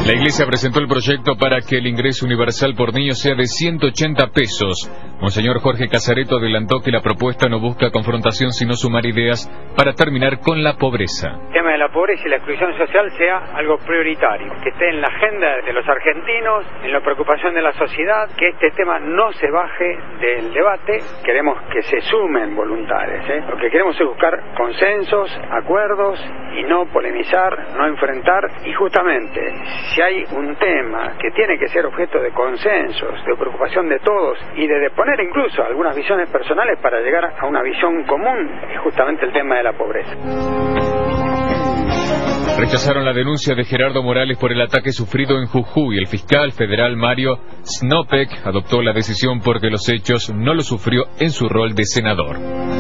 La Iglesia presentó el proyecto para que el ingreso universal por niño sea de 180 pesos. Monseñor Jorge Casareto adelantó que la propuesta no busca confrontación sino sumar ideas para terminar con la pobreza. El tema de la pobreza y la exclusión social sea algo prioritario, que esté en la agenda de los argentinos, en la preocupación de la sociedad, que este tema no se baje del debate. Queremos que se sumen voluntades, Lo que queremos es buscar consensos, acuerdos y no polemizar, no enfrentar. Y justamente, si hay un tema que tiene que ser objeto de consensos, de preocupación de todos y de poner incluso algunas visiones personales para llegar a una visión común, es justamente el tema de la pobreza. Rechazaron la denuncia de Gerardo Morales por el ataque sufrido en Jujuy. El fiscal federal Mario Snopek adoptó la decisión porque los hechos no lo sufrió en su rol de senador.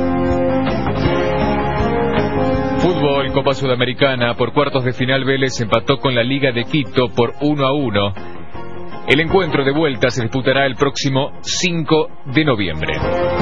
Fútbol, Copa Sudamericana. Por cuartos de final, Vélez empató con la Liga de Quito por 1-1. El encuentro de vuelta se disputará el próximo 5 de noviembre.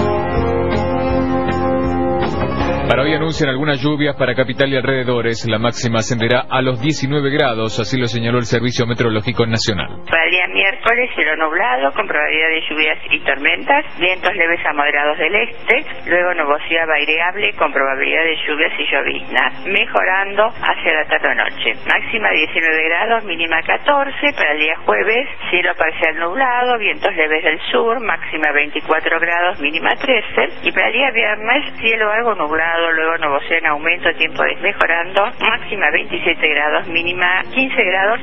Para hoy anuncian algunas lluvias para capital y alrededores. La máxima ascenderá a los 19 grados, así lo señaló el Servicio Meteorológico Nacional. Para el día miércoles, cielo nublado, con probabilidad de lluvias y tormentas, vientos leves a moderados del este, luego nubosidad variable con probabilidad de lluvias y lloviznas, mejorando hacia la tarde-noche. Máxima 19 grados, mínima 14. Para el día jueves, cielo parcial nublado, vientos leves del sur, máxima 24 grados, mínima 13. Y para el día viernes, cielo algo nublado, luego nubosidad en aumento, tiempo desmejorando, máxima 27 grados, mínima 15 grados.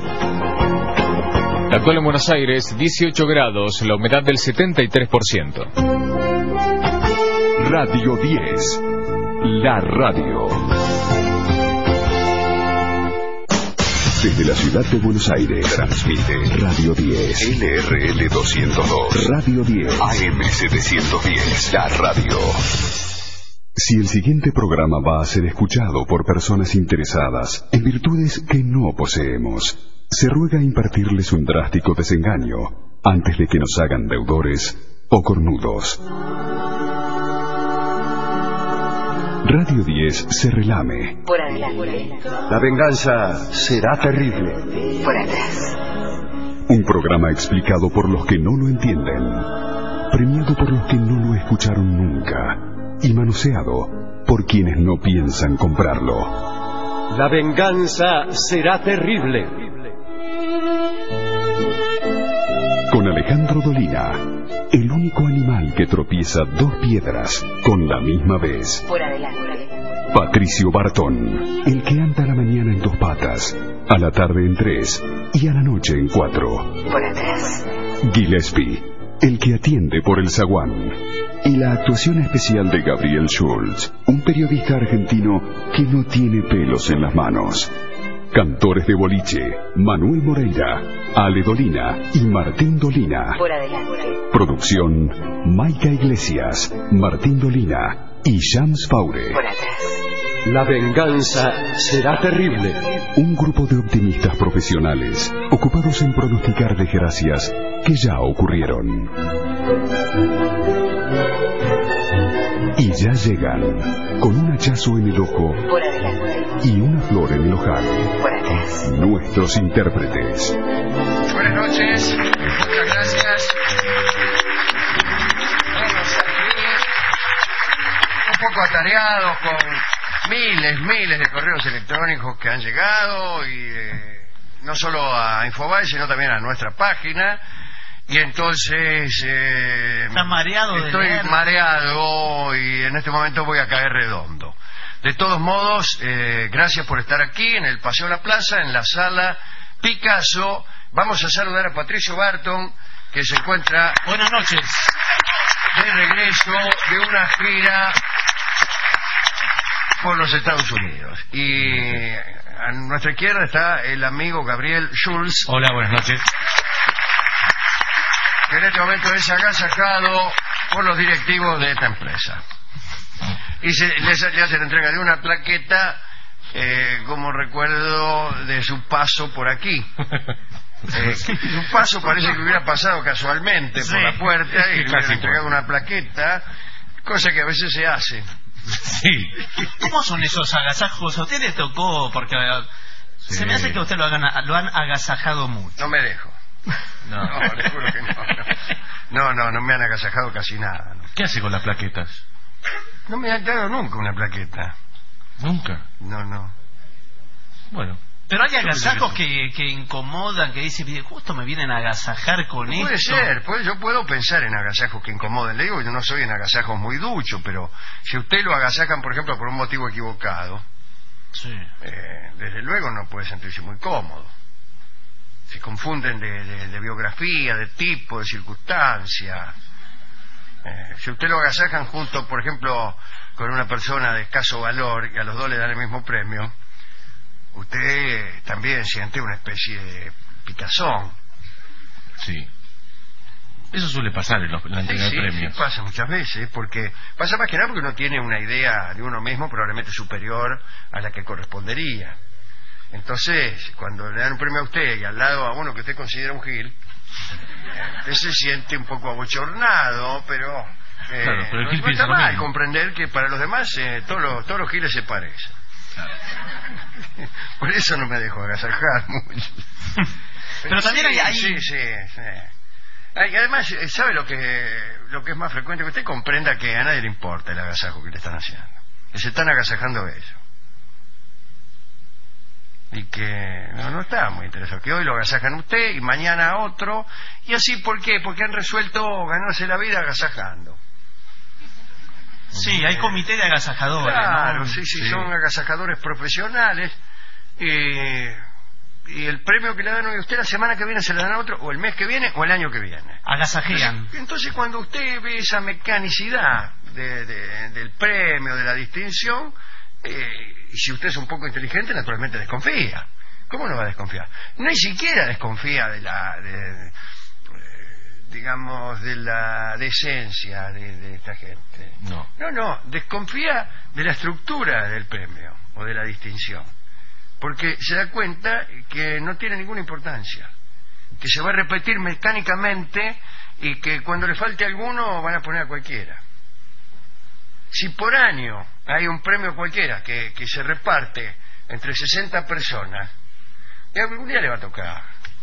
Actual en Buenos Aires, 18 grados, la humedad del 73%. Radio 10, la radio. Desde la ciudad de Buenos Aires, transmite Radio 10, LRL 202, Radio 10, AM 710, la radio. Si el siguiente programa va a ser escuchado por personas interesadas en virtudes que no poseemos, se ruega impartirles un drástico desengaño antes de que nos hagan deudores o cornudos. Radio 10 se relame. Por adelante. La venganza será terrible. Por atrás. Un programa explicado por los que no lo entienden, premiado por los que no lo escucharon nunca y manoseado por quienes no piensan comprarlo. La venganza será terrible. Con Alejandro Dolina, el único animal que tropieza dos piedras con la misma vez. Por adelante. Patricio Bartón, el que anda a la mañana en dos patas, a la tarde en tres y a la noche en cuatro. Por atrás. Gillespie, el que atiende por el zaguán. Y la actuación especial de Gabriel Schulz, un periodista argentino que no tiene pelos en las manos. Cantores de boliche, Manuel Moreira, Ale Dolina y Martín Dolina. Por adelante. Producción, Maica Iglesias, Martín Dolina y Shams Faure. Por atrás. La venganza será terrible. Un grupo de optimistas profesionales ocupados en pronosticar desgracias que ya ocurrieron. Y ya llegan, con un hachazo en el ojo Por adelante. y una flor en el ojal, Por atrás. nuestros intérpretes. Buenas noches, muchas gracias. Estamos aquí un poco atareados con miles de correos electrónicos que han llegado y no solo a Infobae sino también a nuestra página. Y entonces ¿Estás mareado? Estoy mareado y en este momento voy a caer redondo. De todos modos, gracias por estar aquí en el Paseo de la Plaza, en la sala Picasso. Vamos a saludar a Patricio Barton, que se encuentra... Buenas noches. De regreso de una gira por los Estados Unidos. Y a nuestra izquierda está el amigo Gabriel Schulz. Hola, buenas noches. Que en este momento es agasajado por los directivos de esta empresa. Y le hace la entrega de una plaqueta como recuerdo de su paso por aquí. Su paso parece que hubiera pasado casualmente por la puerta y le hubiera entregado una plaqueta, cosa que a veces se hace. Sí. ¿Cómo son esos agasajos? ¿A usted les tocó? Porque Sí. Se me hace que usted lo han agasajado mucho. No me dejo. No, le juro que no. No me han agasajado casi nada. ¿No? ¿Qué hace con las plaquetas? No me han dado nunca una plaqueta. ¿Nunca? No. Bueno. Pero hay agasajos que incomodan, que dicen, justo me vienen a agasajar con esto. Puede ser, yo puedo pensar en agasajos que incomodan. Le digo, yo no soy en agasajos muy ducho, pero si usted lo agasajan, por ejemplo, por un motivo equivocado, sí. Desde luego no puede sentirse muy cómodo. Se confunden de biografía, de tipo, de circunstancia. Si usted lo agasajan junto, por ejemplo, con una persona de escaso valor y a los dos le dan el mismo premio, usted también siente una especie de picazón. Sí. Eso suele pasar en la entrega de premios. Sí, pasa muchas veces, porque pasa más que nada porque uno tiene una idea de uno mismo probablemente superior a la que correspondería. Entonces, cuando le dan un premio a usted y al lado a uno que usted considera un gil, usted se siente un poco abochornado, pero, claro, pero el gil no está mal comprender que para los demás todos los giles se parecen. Por eso no me dejo agasajar mucho. Pero también hay... Sí. Y además, ¿sabe lo que es más frecuente? Que usted comprenda que a nadie le importa el agasajo que le están haciendo. Que se están agasajando ellos. Y que no está muy interesado. Que hoy lo agasajan usted y mañana otro. Y así, ¿por qué? Porque han resuelto ganarse la vida agasajando. Sí, hay comité de agasajadores. Claro, ¿no? Sí, son agasajadores profesionales. Y el premio que le dan hoy a usted la semana que viene se le dan a otro, o el mes que viene, o el año que viene. Agasajean. Entonces cuando usted ve esa mecanicidad del premio, de la distinción, y si usted es un poco inteligente, naturalmente desconfía. ¿Cómo no va a desconfiar? Ni siquiera desconfía de la decencia de esta gente. No, desconfía de la estructura del premio o de la distinción, porque se da cuenta que no tiene ninguna importancia, que se va a repetir mecánicamente y que cuando le falte alguno van a poner a cualquiera. Si por año hay un premio cualquiera que se reparte entre 60 personas, algún día le va a tocar.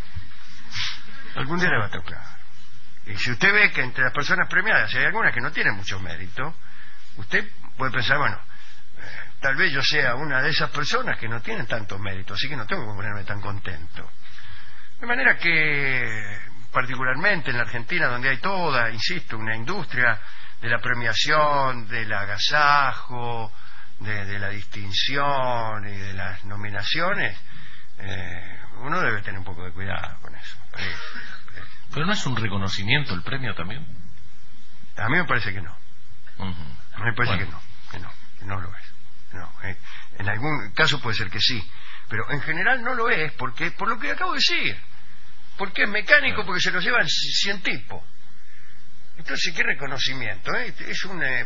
Y si usted ve que entre las personas premiadas hay algunas que no tienen mucho mérito, usted puede pensar, bueno, tal vez yo sea una de esas personas que no tienen tanto mérito, así que no tengo que ponerme tan contento. De manera que, particularmente en la Argentina, donde hay toda, insisto, una industria de la premiación, del agasajo, de la distinción y de las nominaciones, uno debe tener un poco de cuidado con eso. ¿Pero no es un reconocimiento el premio también? A mí me parece que no. A mí me parece que no lo es. No, en algún caso puede ser que sí, pero en general no lo es, porque por lo que acabo de decir, porque es mecánico, porque se lo llevan 100 tipos. Entonces, ¿qué reconocimiento? Es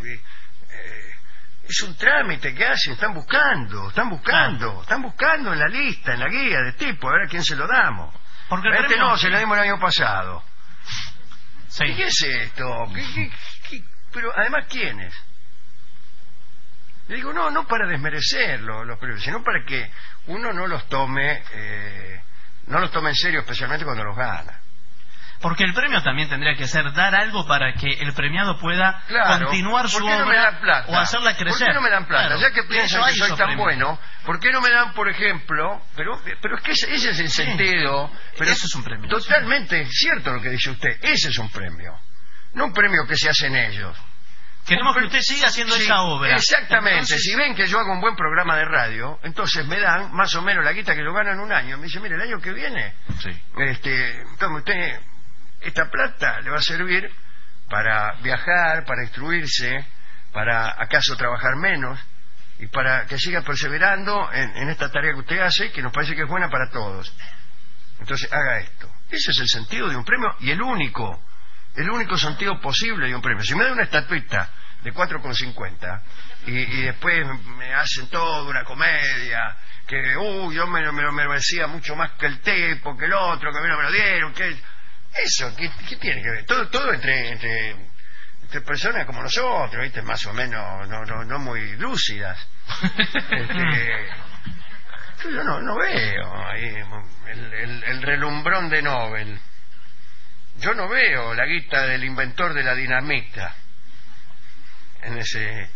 un trámite que hacen, están buscando en la lista, en la guía de tipo, a ver a quién se lo damos. Porque a este no, se lo dimos el año pasado. Sí. ¿Qué es esto? Pero además, ¿quiénes? Le digo, no para desmerecer los premios, sino para que uno no los tome en serio, especialmente cuando los gana. Porque el premio también tendría que ser dar algo para que el premiado pueda continuar su obra, no me dan plata? O hacerla crecer. ¿Por qué no me dan plata? Claro. Ya que piensan que soy tan bueno, ¿por qué no me dan, por ejemplo, pero es que ese es el sentido, pero eso es un premio. Totalmente cierto lo que dice usted, ese es un premio, no un premio que se hacen ellos. Queremos que usted siga haciendo esa obra. Exactamente. Entonces, si ven que yo hago un buen programa de radio, entonces me dan más o menos la guita que yo gano en un año. Me dice, mire, el año que viene, tome usted esta plata, le va a servir para viajar, para instruirse, para acaso trabajar menos y para que siga perseverando en esta tarea que usted hace, que nos parece que es buena para todos. Entonces haga esto. Ese es el sentido de un premio y el único sentido posible de un premio. Si me da una estatuita de 4,50 y después me hacen toda una comedia que yo me lo merecía mucho más que el tipo, que el otro, que a mí no me lo dieron, que eso, ¿qué tiene que ver? Todo entre personas como nosotros, ¿viste? Más o menos no muy lúcidas. Yo no veo ahí el relumbrón de Nobel. Yo no veo la guita del inventor de la dinamita en ese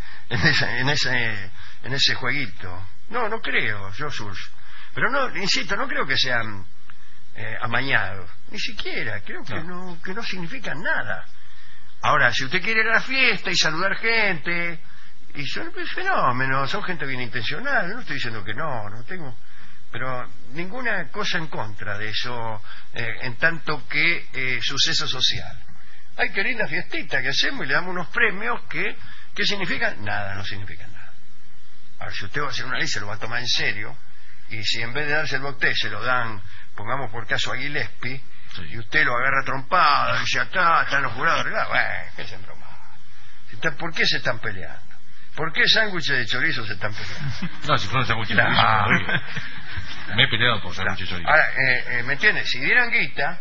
jueguito. No creo, pero no, insisto, no creo que sean amañados, ni siquiera, creo que no significan nada. Ahora, si usted quiere ir a la fiesta y saludar gente, y son fenómenos, son gente bien intencionada, no estoy diciendo que no tengo, pero ninguna cosa en contra de eso, en tanto que suceso social. Ay, qué linda fiestita que hacemos y le damos unos premios que significan nada, no significan nada. Ahora, si usted va a hacer una ley, se lo va a tomar en serio, y si en vez de darse el bauté se lo dan, pongamos por caso a Gillespie, y usted lo agarra trompada, dice acá están los jurados, bueno, qué se broma. ¿Por qué se están peleando? ¿Por qué sándwiches de chorizo se están peleando? No, si fueron sándwiches de chorizo, me he peleado por sándwiches de chorizo. Ahora, ¿me entiendes? Si dieran guita,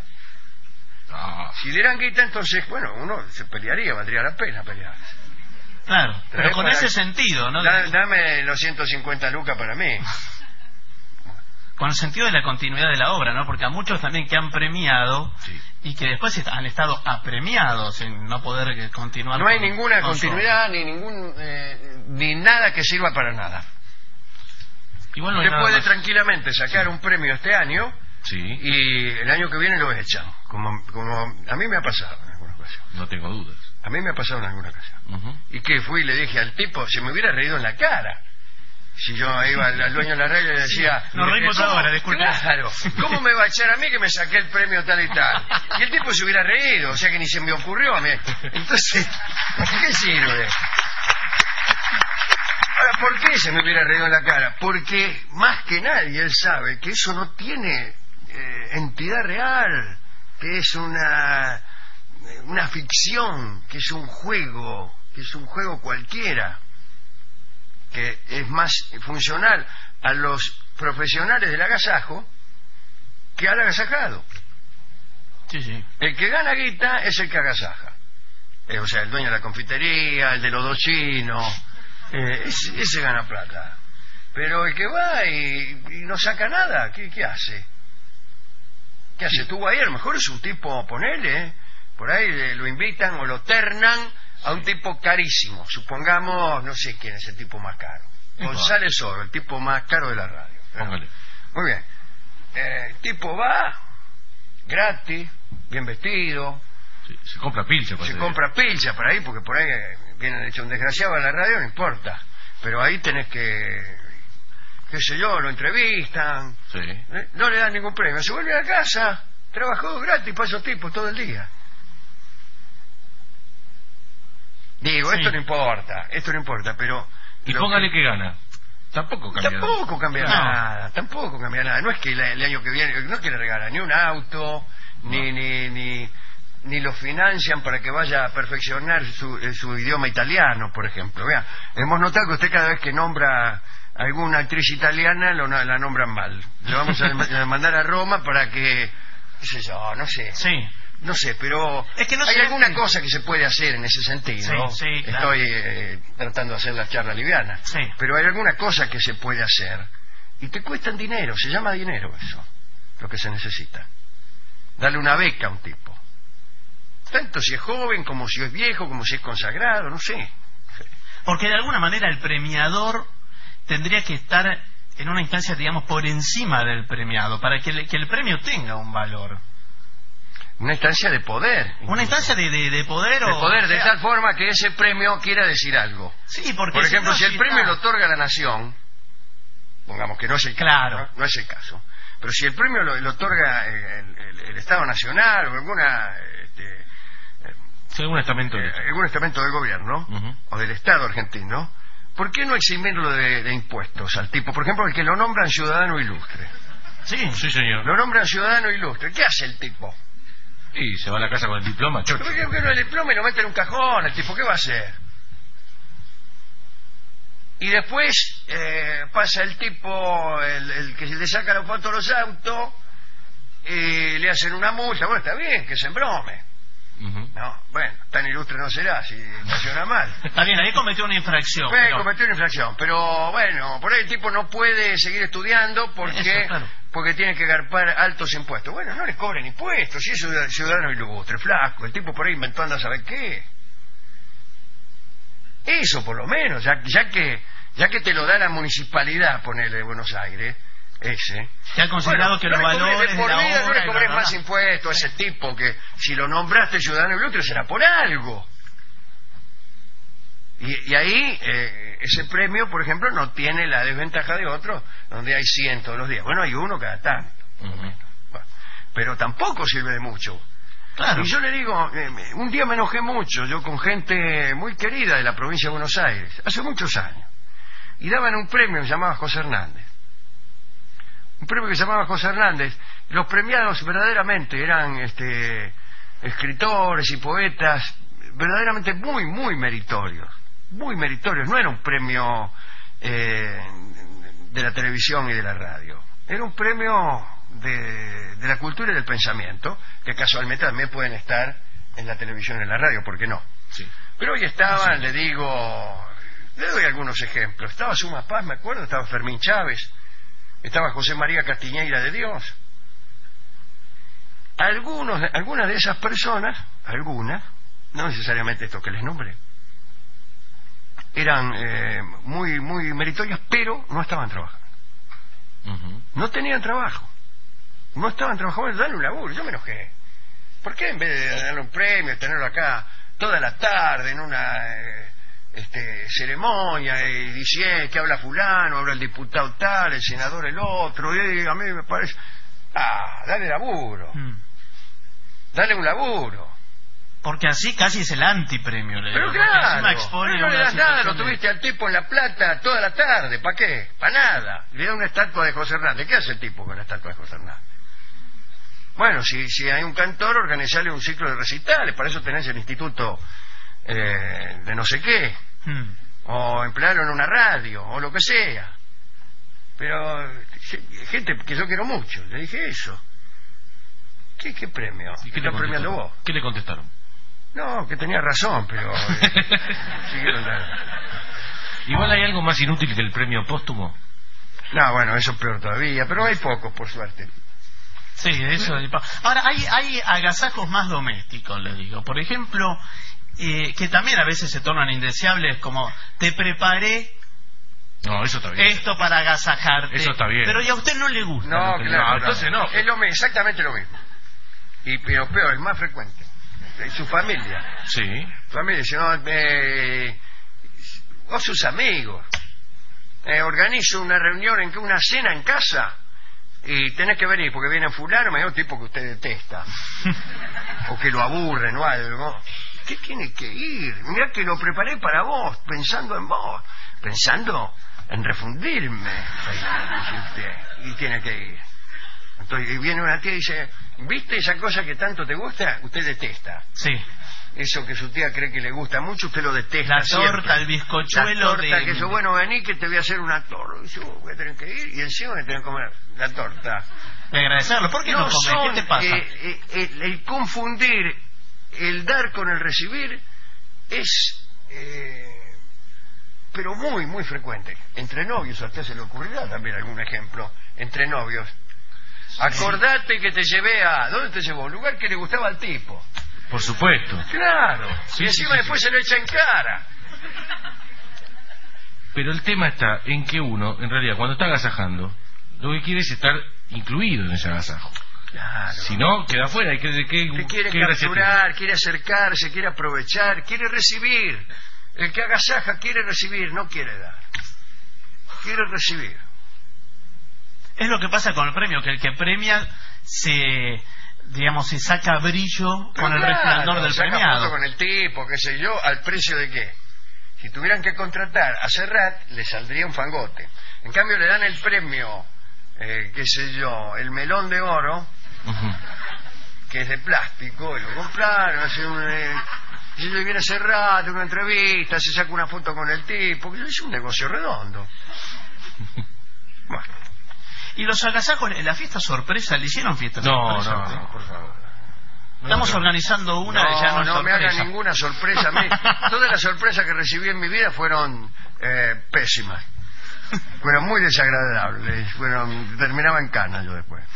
entonces, bueno, uno se pelearía, valdría la pena pelear. Claro, pero con ese sentido, ¿no? Dame los 150 lucas para mí. Con el sentido de la continuidad de la obra, ¿no? Porque a muchos también que han premiado y que después han estado apremiados en no poder continuar. No hay ninguna continuidad ni nada que sirva para nada. Igual no usted puede tranquilamente sacar un premio este año Sí. Y el año que viene lo echan, como a mí me ha pasado en alguna ocasión. No tengo dudas. A mí me ha pasado en alguna ocasión. Y que fui y le dije al tipo, se me hubiera reído en la cara. Si yo iba al dueño de la radio y le decía... Nos reímos ahora, disculpe. Claro, ¿cómo me va a echar a mí que me saqué el premio tal y tal? Y el tipo se hubiera reído, o sea que ni se me ocurrió a mí. Entonces, ¿qué sirve? Ahora, ¿por qué se me hubiera reído en la cara? Porque más que nadie él sabe que eso no tiene entidad real, que es una ficción, que es un juego cualquiera, que es más funcional a los profesionales del agasajo que al agasajado. Sí, sí. El que gana guita es el que agasaja. O sea, el dueño de la confitería, el de los dos chinos, ese gana plata. Pero el que va y no saca nada, ¿qué hace? ¿Qué hace? Tú ahí, a lo mejor es un tipo, ponele, por ahí lo invitan o lo ternan a un tipo carísimo. Supongamos, no sé quién es el tipo más caro. González Oro, el tipo más caro de la radio. Póngale. Muy bien. El tipo va gratis, bien vestido. Sí, se compra pilcha. Se compra pilcha para ahí, porque por ahí vienen hecho un desgraciado a la radio, no importa. Pero ahí tenés que, qué sé yo, lo entrevistan. Sí. No le dan ningún premio. Se vuelve a la casa, trabajó gratis para esos tipos todo el día. Digo, sí. Esto no importa, pero... Y póngale que gana. Tampoco cambia nada. No es que el año que viene no quiere regalar ni un auto, ni lo financian para que vaya a perfeccionar su idioma italiano, por ejemplo. Vea, hemos notado que usted cada vez que nombra a alguna actriz italiana la nombran mal. Le vamos a mandar a Roma para que, qué sé yo, no sé. Sí. No sé, pero es que no hay alguna cosa que se puede hacer en ese sentido. Sí, claro. Estoy tratando de hacer la charla liviana. Sí. Pero hay alguna cosa que se puede hacer y te cuestan dinero, se llama dinero eso, lo que se necesita. Darle una beca a un tipo. Tanto si es joven, como si es viejo, como si es consagrado, no sé. Porque de alguna manera el premiador tendría que estar en una instancia, digamos, por encima del premiado, para que el premio tenga un valor. Una instancia de poder. Incluso. Una instancia de poder. De poder, de tal forma que ese premio quiera decir algo. Sí, porque... Por ejemplo, si el premio lo otorga la nación, pongamos que no es el caso, claro. No es el caso. Pero si el premio lo otorga el Estado Nacional o algún estamento del gobierno o del Estado argentino, ¿por qué no eximirlo de impuestos al tipo? Por ejemplo, el que lo nombran ciudadano ilustre. Sí, señor. Lo nombran ciudadano ilustre. ¿Qué hace el tipo? Y se va a la casa con el diploma, chocho. ¿Por qué no el diploma y lo mete en un cajón? El tipo, ¿qué va a hacer? Y después pasa el tipo, el que le saca los fotos a los autos, y le hacen una multa. Bueno, está bien, que se embrome. No, bueno, tan ilustre no será si estaciona mal. Está bien, ahí cometió una infracción. Cometió una infracción, pero bueno, por ahí el tipo no puede seguir estudiando porque tiene que garpar altos impuestos. Bueno, no le cobren impuestos, si es ciudadano ilustre, flaco, el tipo por ahí inventó anda a saber qué. Eso por lo menos, ya que te lo da la municipalidad, ponerle de Buenos Aires, se ha considerado que los valores de la obra... No le cobres más impuestos a ese tipo, que si lo nombraste ciudadano ilustre será por algo. Y ahí, ese premio, por ejemplo, no tiene la desventaja de otros, donde hay 100 todos los días. Bueno, hay uno cada tanto. Bueno, pero tampoco sirve de mucho. Claro. Y yo le digo, un día me enojé mucho, yo con gente muy querida de la provincia de Buenos Aires, hace muchos años, y daban un premio que se llamaba José Hernández. Un premio que se llamaba José Hernández. Los premiados verdaderamente eran escritores y poetas verdaderamente muy, muy meritorios. Muy meritorios. No era un premio de la televisión y de la radio. Era un premio de la cultura y del pensamiento, que casualmente también pueden estar en la televisión y en la radio, ¿por qué no? Sí. Pero hoy estaban, le doy algunos ejemplos. Estaba Suma Paz, me acuerdo, estaba Fermín Chávez, estaba José María Castiñeira de Dios. Algunas de esas personas, no necesariamente estos que les nombré, eran muy, muy meritorias, pero no estaban trabajando. No tenían trabajo. No estaban trabajando, dale un laburo. Yo me enojé. ¿Por qué en vez de darle un premio, tenerlo acá toda la tarde en una ceremonia y diciendo que habla fulano, habla el diputado tal, el senador el otro, y a mí me parece, dale laburo. Dale un laburo. Porque así casi es el antipremio. Pero claro, no le das nada, lo tuviste al tipo en La Plata toda la tarde, ¿para qué? Para nada. Le da una estatua de José Hernández. ¿Qué hace el tipo con la estatua de José Hernández? Bueno, si hay un cantor, organizarle un ciclo de recitales, para eso tenés el instituto de no sé qué, o emplearlo en una radio, o lo que sea. Pero gente que yo quiero mucho, le dije eso. ¿Qué premio? ¿Y qué estás premiando vos? ¿Qué le contestaron? No, que tenía razón, pero siguieron Igual hay algo más inútil que el premio póstumo. No, bueno, eso es peor todavía, pero hay pocos, por suerte. Sí, eso. Ahora, hay agasajos más domésticos, le digo. Por ejemplo, que también a veces se tornan indeseables, como te preparé eso está bien. Esto para agasajarte. Eso está bien. Pero ya a usted no le gusta. No, claro. Entonces no. Es exactamente lo mismo. Pero peor, es más frecuente. Su familia. Sí. Su familia dice, o sus amigos. Organizo una reunión, una cena en casa, y tenés que venir porque viene fulano, me dio un tipo que usted detesta. O que lo aburren o algo. ¿Qué tiene que ir? Mirá que lo preparé para vos, pensando en vos. Pensando en refundirme. Y tiene que ir. Entonces viene una tía y dice, ¿viste esa cosa que tanto te gusta? Usted detesta. Sí. Eso que su tía cree que le gusta mucho, usted lo detesta. La torta, siempre. El bizcochuelo. La torta, que eso, bueno, vení que te voy a hacer una torta. Y yo voy a tener que ir y encima voy a tener que comer la torta. De agradecerlo. ¿Por qué no comes? ¿Qué te pasa? El confundir el dar con el recibir es... pero muy, muy frecuente. Entre novios, a usted se le ocurrirá también algún ejemplo. Entre novios. Acordate que te llevé a... ¿Dónde te llevó? Un lugar que le gustaba al tipo. Por supuesto. Claro. Y encima después se lo echa en cara. Pero el tema está en que uno, en realidad, cuando está agasajando, lo que quiere es estar incluido en ese agasajo. Claro. Si no, queda afuera. Te quiere capturar, quiere acercarse, quiere aprovechar, quiere recibir. El que agasaja quiere recibir, no quiere dar. Quiere recibir. Es lo que pasa con el premio, que el que premia se saca brillo con el resplandor del premiado. Foto con el tipo, qué sé yo, ¿al precio de qué? Si tuvieran que contratar a Serrat, le saldría un fangote. En cambio le dan el premio, qué sé yo, el melón de oro, que es de plástico, y lo compraron, si le viene Serrat, una entrevista, se saca una foto con el tipo, que es un negocio redondo. Bueno. ¿Y los agasajos, la fiesta sorpresa, le hicieron fiesta sorpresa? No, por favor. Estamos organizando una de ya no me hagan ninguna sorpresa a mí. Todas las sorpresas que recibí en mi vida fueron pésimas. Fueron muy desagradables. Terminaba en cana yo después.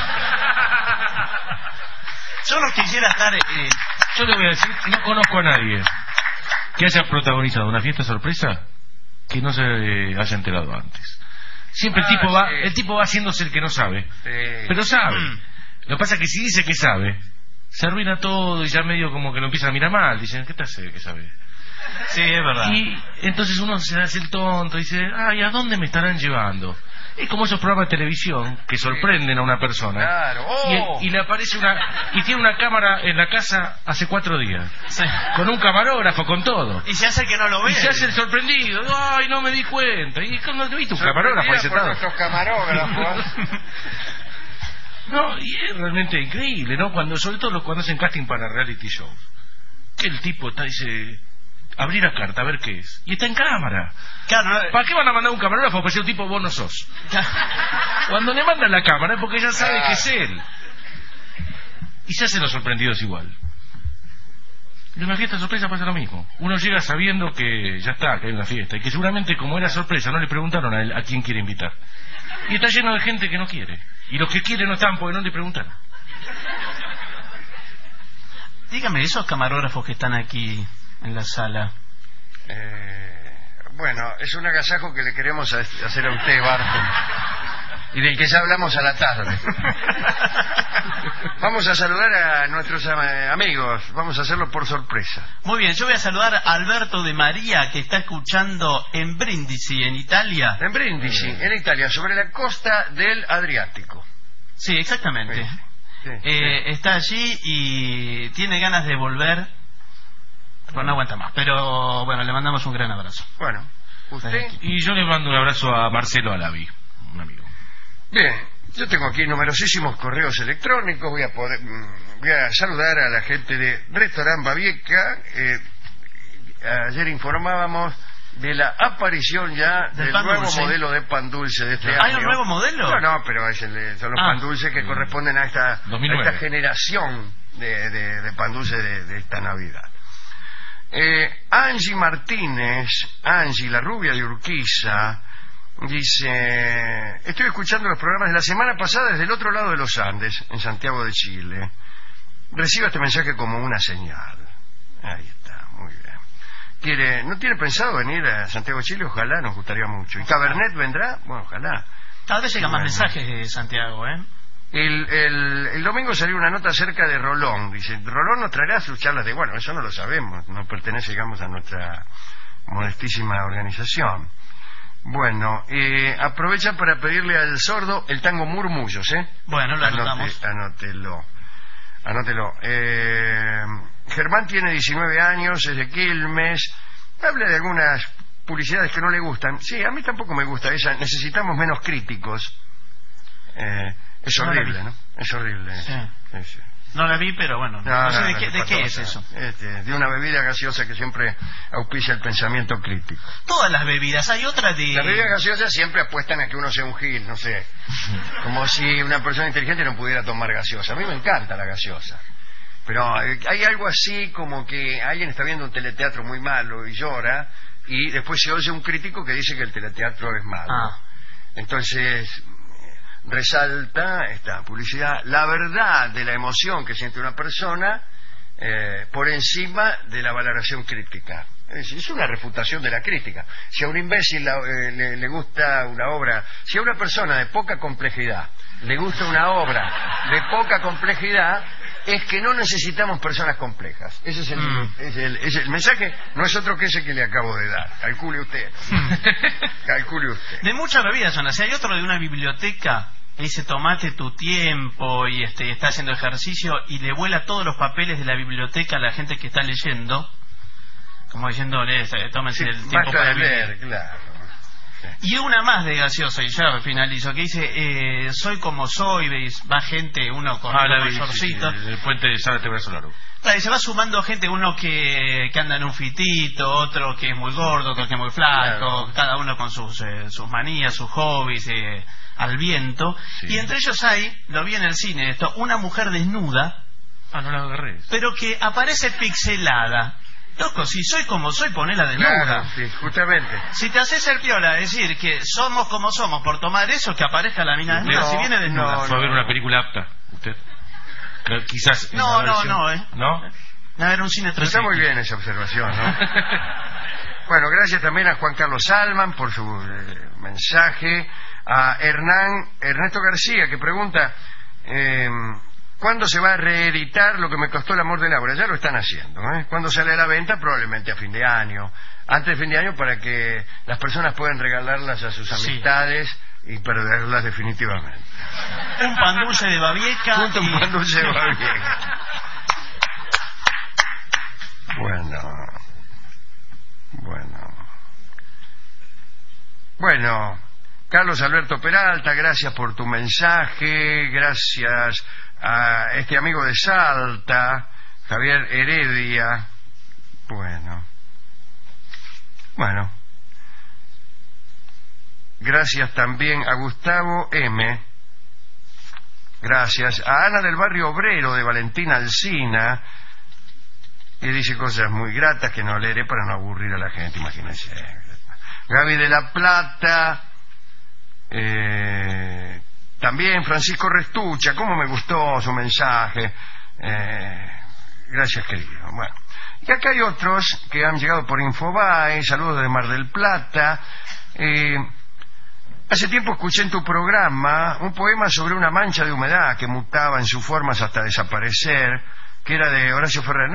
Yo no quisiera estar... Yo le voy a decir, no conozco a nadie que haya protagonizado una fiesta sorpresa que no se haya enterado antes. Siempre el tipo va haciéndose el que no sabe. Sí. Pero sabe. Lo que pasa es que si dice que sabe, se arruina todo y ya medio como que lo empiezan a mirar mal. Dicen, ¿qué te hace que sabe? Sí, es verdad. Y entonces uno se hace el tonto y dice, ay, ¿a dónde me estarán llevando? Es como esos programas de televisión que sorprenden a una persona. Claro. Y le aparece y tiene una cámara en la casa hace 4 días. Sí. Con un camarógrafo, con todo. Y se hace que no lo ve. Y se hace el sorprendido. Ay, no me di cuenta. ¿Y no viste un camarógrafo ahí sentado? Nuestros camarógrafos. No, y es realmente increíble, ¿no? Sobre todo cuando hacen casting para reality shows. Que el tipo dice... abrir la carta, a ver qué es. Y está en cámara. Claro, ¿Para qué van a mandar un camarógrafo para ser un tipo vos no sos? Cuando le mandan la cámara es porque ya sabe que es él. Y se hacen los sorprendidos igual. En una fiesta sorpresa pasa lo mismo. Uno llega sabiendo que ya está, que hay una fiesta. Y que seguramente como era sorpresa no le preguntaron a él a quién quiere invitar. Y está lleno de gente que no quiere. Y los que quieren no están porque no le preguntaron. Dígame, esos camarógrafos que están aquí en la sala. Bueno, es un agasajo que le queremos hacer a usted, Barton, y del que ya hablamos a la tarde. Vamos a saludar a nuestros amigos. Vamos a hacerlo por sorpresa. Muy bien, yo voy a saludar a Alberto de María, que está escuchando en Brindisi, en Italia. En Brindisi, en Italia, sobre la costa del Adriático. Sí, exactamente. Sí. Está allí y tiene ganas de volver. Pues no aguanta más, pero bueno, le mandamos un gran abrazo. Bueno, usted. Y yo le mando un abrazo a Marcelo Alavi, un amigo. Bien, yo tengo aquí numerosísimos correos electrónicos. Voy a saludar a la gente de Restaurant Babieca. Ayer informábamos de la aparición ya del nuevo modelo de pan dulce de este año. ¿Hay un nuevo modelo? No, pero son los pan dulces que corresponden a esta generación de pan dulce de esta Navidad. Angie Martínez, Angie, la rubia de Urquiza, dice: estoy escuchando los programas de la semana pasada desde el otro lado de los Andes, en Santiago de Chile. Recibo este mensaje como una señal. Ahí está, muy bien. ¿No tiene pensado venir a Santiago de Chile? Ojalá, nos gustaría mucho. ¿Y Cabernet vendrá? Bueno, ojalá. Tal vez llegan más mensajes de Santiago, ¿eh? El domingo salió una nota acerca de Rolón. Dice, Rolón nos traerá sus charlas de... Bueno, eso no lo sabemos, no pertenece, digamos, a nuestra modestísima organización. Bueno, aprovecha para pedirle al sordo el tango Murmullos, ¿eh? Bueno, lo anotamos. Anótelo. Germán tiene 19 años, es de Quilmes. Habla de algunas publicidades que no le gustan. Sí, a mí tampoco me gusta esa. Necesitamos menos críticos. Es horrible, ¿no? Es horrible. Sí. No la vi, pero bueno. No sé de qué es eso. De una bebida gaseosa que siempre auspicia el pensamiento crítico. Todas las bebidas. Hay otra de... Las bebidas gaseosas siempre apuestan a que uno sea un gil, no sé. Como si una persona inteligente no pudiera tomar gaseosa. A mí me encanta la gaseosa. Pero hay algo así como que alguien está viendo un teleteatro muy malo y llora, y después se oye un crítico que dice que el teleteatro es malo. Entonces resalta esta publicidad la verdad de la emoción que siente una persona por encima de la valoración crítica. Es una refutación de la crítica. Si a un imbécil le gusta una obra, si a una persona de poca complejidad le gusta una obra de poca complejidad, es que no necesitamos personas complejas. Ese es el mensaje, no es otro que ese que le acabo de dar. Calcule usted. Calcule usted. De muchas bebidas son así. Hay otro de una biblioteca que dice: tomate tu tiempo, y está haciendo ejercicio y le vuela todos los papeles de la biblioteca a la gente que está leyendo, como diciéndole: tómense el tiempo para leer. Claro. Y una más de gaseosa, y ya finalizo, que dice: soy como soy, ¿veis? Va gente, uno con un mayorcito. El puente de Zárate Brasolaro. Claro, y se va sumando gente, uno que anda en un fitito, otro que es muy gordo, otro que es muy flaco, claro. Cada uno con sus manías, sus hobbies, al viento. Sí. Y entre ellos hay, lo vi en el cine esto, una mujer desnuda Ah, no la agarré. Pero que aparece pixelada. Loco, si soy como soy, ponela de Claro, nuda. sí, justamente. Si te haces el piola, decir que somos como somos por tomar eso, que aparezca la mina desnuda, si viene desnuda. ¿Fue a ver una película apta usted? Quizás... No, ¿No? ¿No? A ver, un cine 3. Está muy bien esa observación, ¿no? Bueno, gracias también a Juan Carlos Alman por su mensaje. A Ernesto García, que pregunta... ¿cuándo se va a reeditar Lo que me costó el amor de Laura? Ya lo están haciendo, ¿eh? ¿Cuándo sale a la venta? Probablemente a fin de año. Antes de fin de año, para que las personas puedan regalarlas a sus amistades y perderlas definitivamente. Un pan dulce de Babieca. Junto a un pan dulce de Babieca. Bueno, Carlos Alberto Peralta, gracias por tu mensaje. Gracias a este amigo de Salta, Javier Heredia. Bueno. Gracias también a Gustavo M. Gracias a Ana del Barrio Obrero, de Valentina Alsina, que dice cosas muy gratas que no leeré para no aburrir a la gente, imagínense. Gaby de la Plata, también Francisco Restucha, cómo me gustó su mensaje. Gracias, querido. Bueno, y acá hay otros que han llegado por Infobae. Saludos de Mar del Plata. Hace tiempo escuché en tu programa un poema sobre una mancha de humedad que mutaba en sus formas hasta desaparecer, que era de Horacio Ferrer.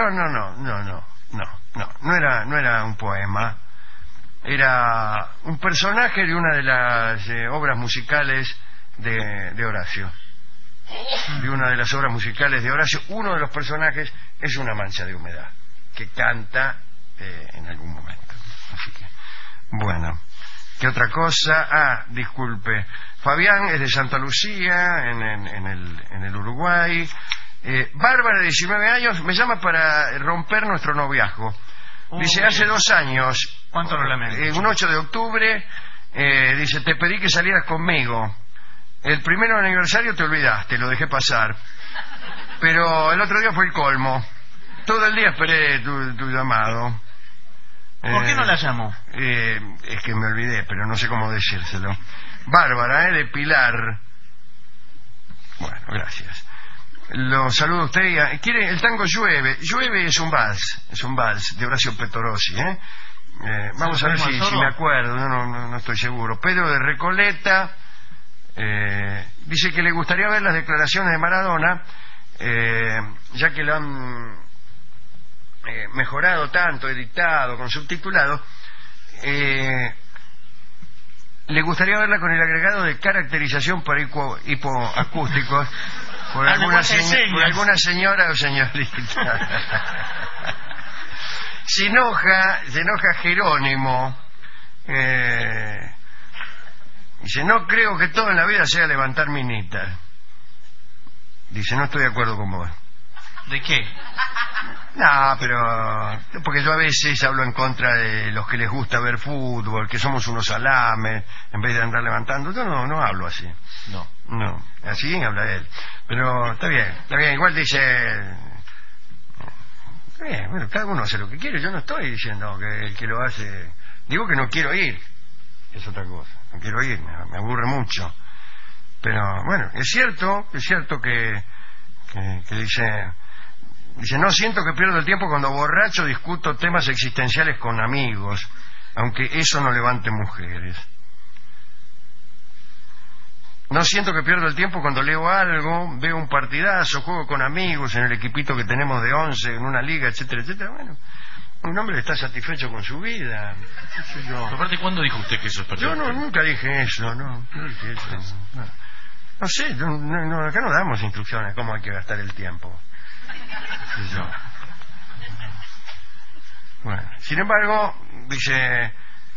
No era un poema. Era un personaje de una de las obras musicales de Horacio. De una de las obras musicales de Horacio, uno de los personajes es una mancha de humedad que canta en algún momento. Así que, bueno, ¿qué otra cosa? Disculpe, Fabián es de Santa Lucía, en el Uruguay. Bárbara, de 19 años, me llama para romper nuestro noviazgo. Dice, hace 2 años, ¿cuánto lo lamento? Un 8 de octubre, dice, te pedí que salieras conmigo. El primero aniversario te olvidaste, lo dejé pasar. Pero el otro día fue el colmo. Todo el día esperé tu llamado. ¿Por qué no la llamó? Es que me olvidé, pero no sé cómo decírselo. Bárbara, de Pilar. Bueno, gracias. Lo saludo a usted. ¿Quiere el tango Llueve? Llueve es un vals de Horacio Pettorossi, vamos a ver si me acuerdo, no estoy seguro. Pedro de Recoleta dice que le gustaría ver las declaraciones de Maradona, ya que lo han mejorado tanto, editado, con subtitulado. Le gustaría verla con el agregado de caracterización para hipoacústicos por alguna señora o señorita. Se enoja Jerónimo. Dice, no creo que todo en la vida sea levantar minitas. Dice, no estoy de acuerdo con vos. ¿De qué? No, pero... porque yo a veces hablo en contra de los que les gusta ver fútbol, que somos unos salames, en vez de andar levantando. Yo no hablo así. No, así habla él. Pero está bien. Igual dice... Está bien, bueno, cada uno hace lo que quiere. Yo no estoy diciendo que el que lo hace... Digo que no quiero ir. Es otra cosa. No quiero ir, me aburre mucho. Pero bueno, es cierto que dice, no siento que pierdo el tiempo cuando borracho discuto temas existenciales con amigos, aunque eso no levante mujeres. No siento que pierdo el tiempo cuando leo algo, veo un partidazo, juego con amigos en el equipito que tenemos de 11 en una liga, etcétera, etcétera. Bueno, un hombre está satisfecho con su vida. Aparte, ¿cuándo dijo usted que eso es perder? Yo nunca dije eso, no dije eso. No sé, acá no damos instrucciones de cómo hay que gastar el tiempo. Bueno, sin embargo, dice,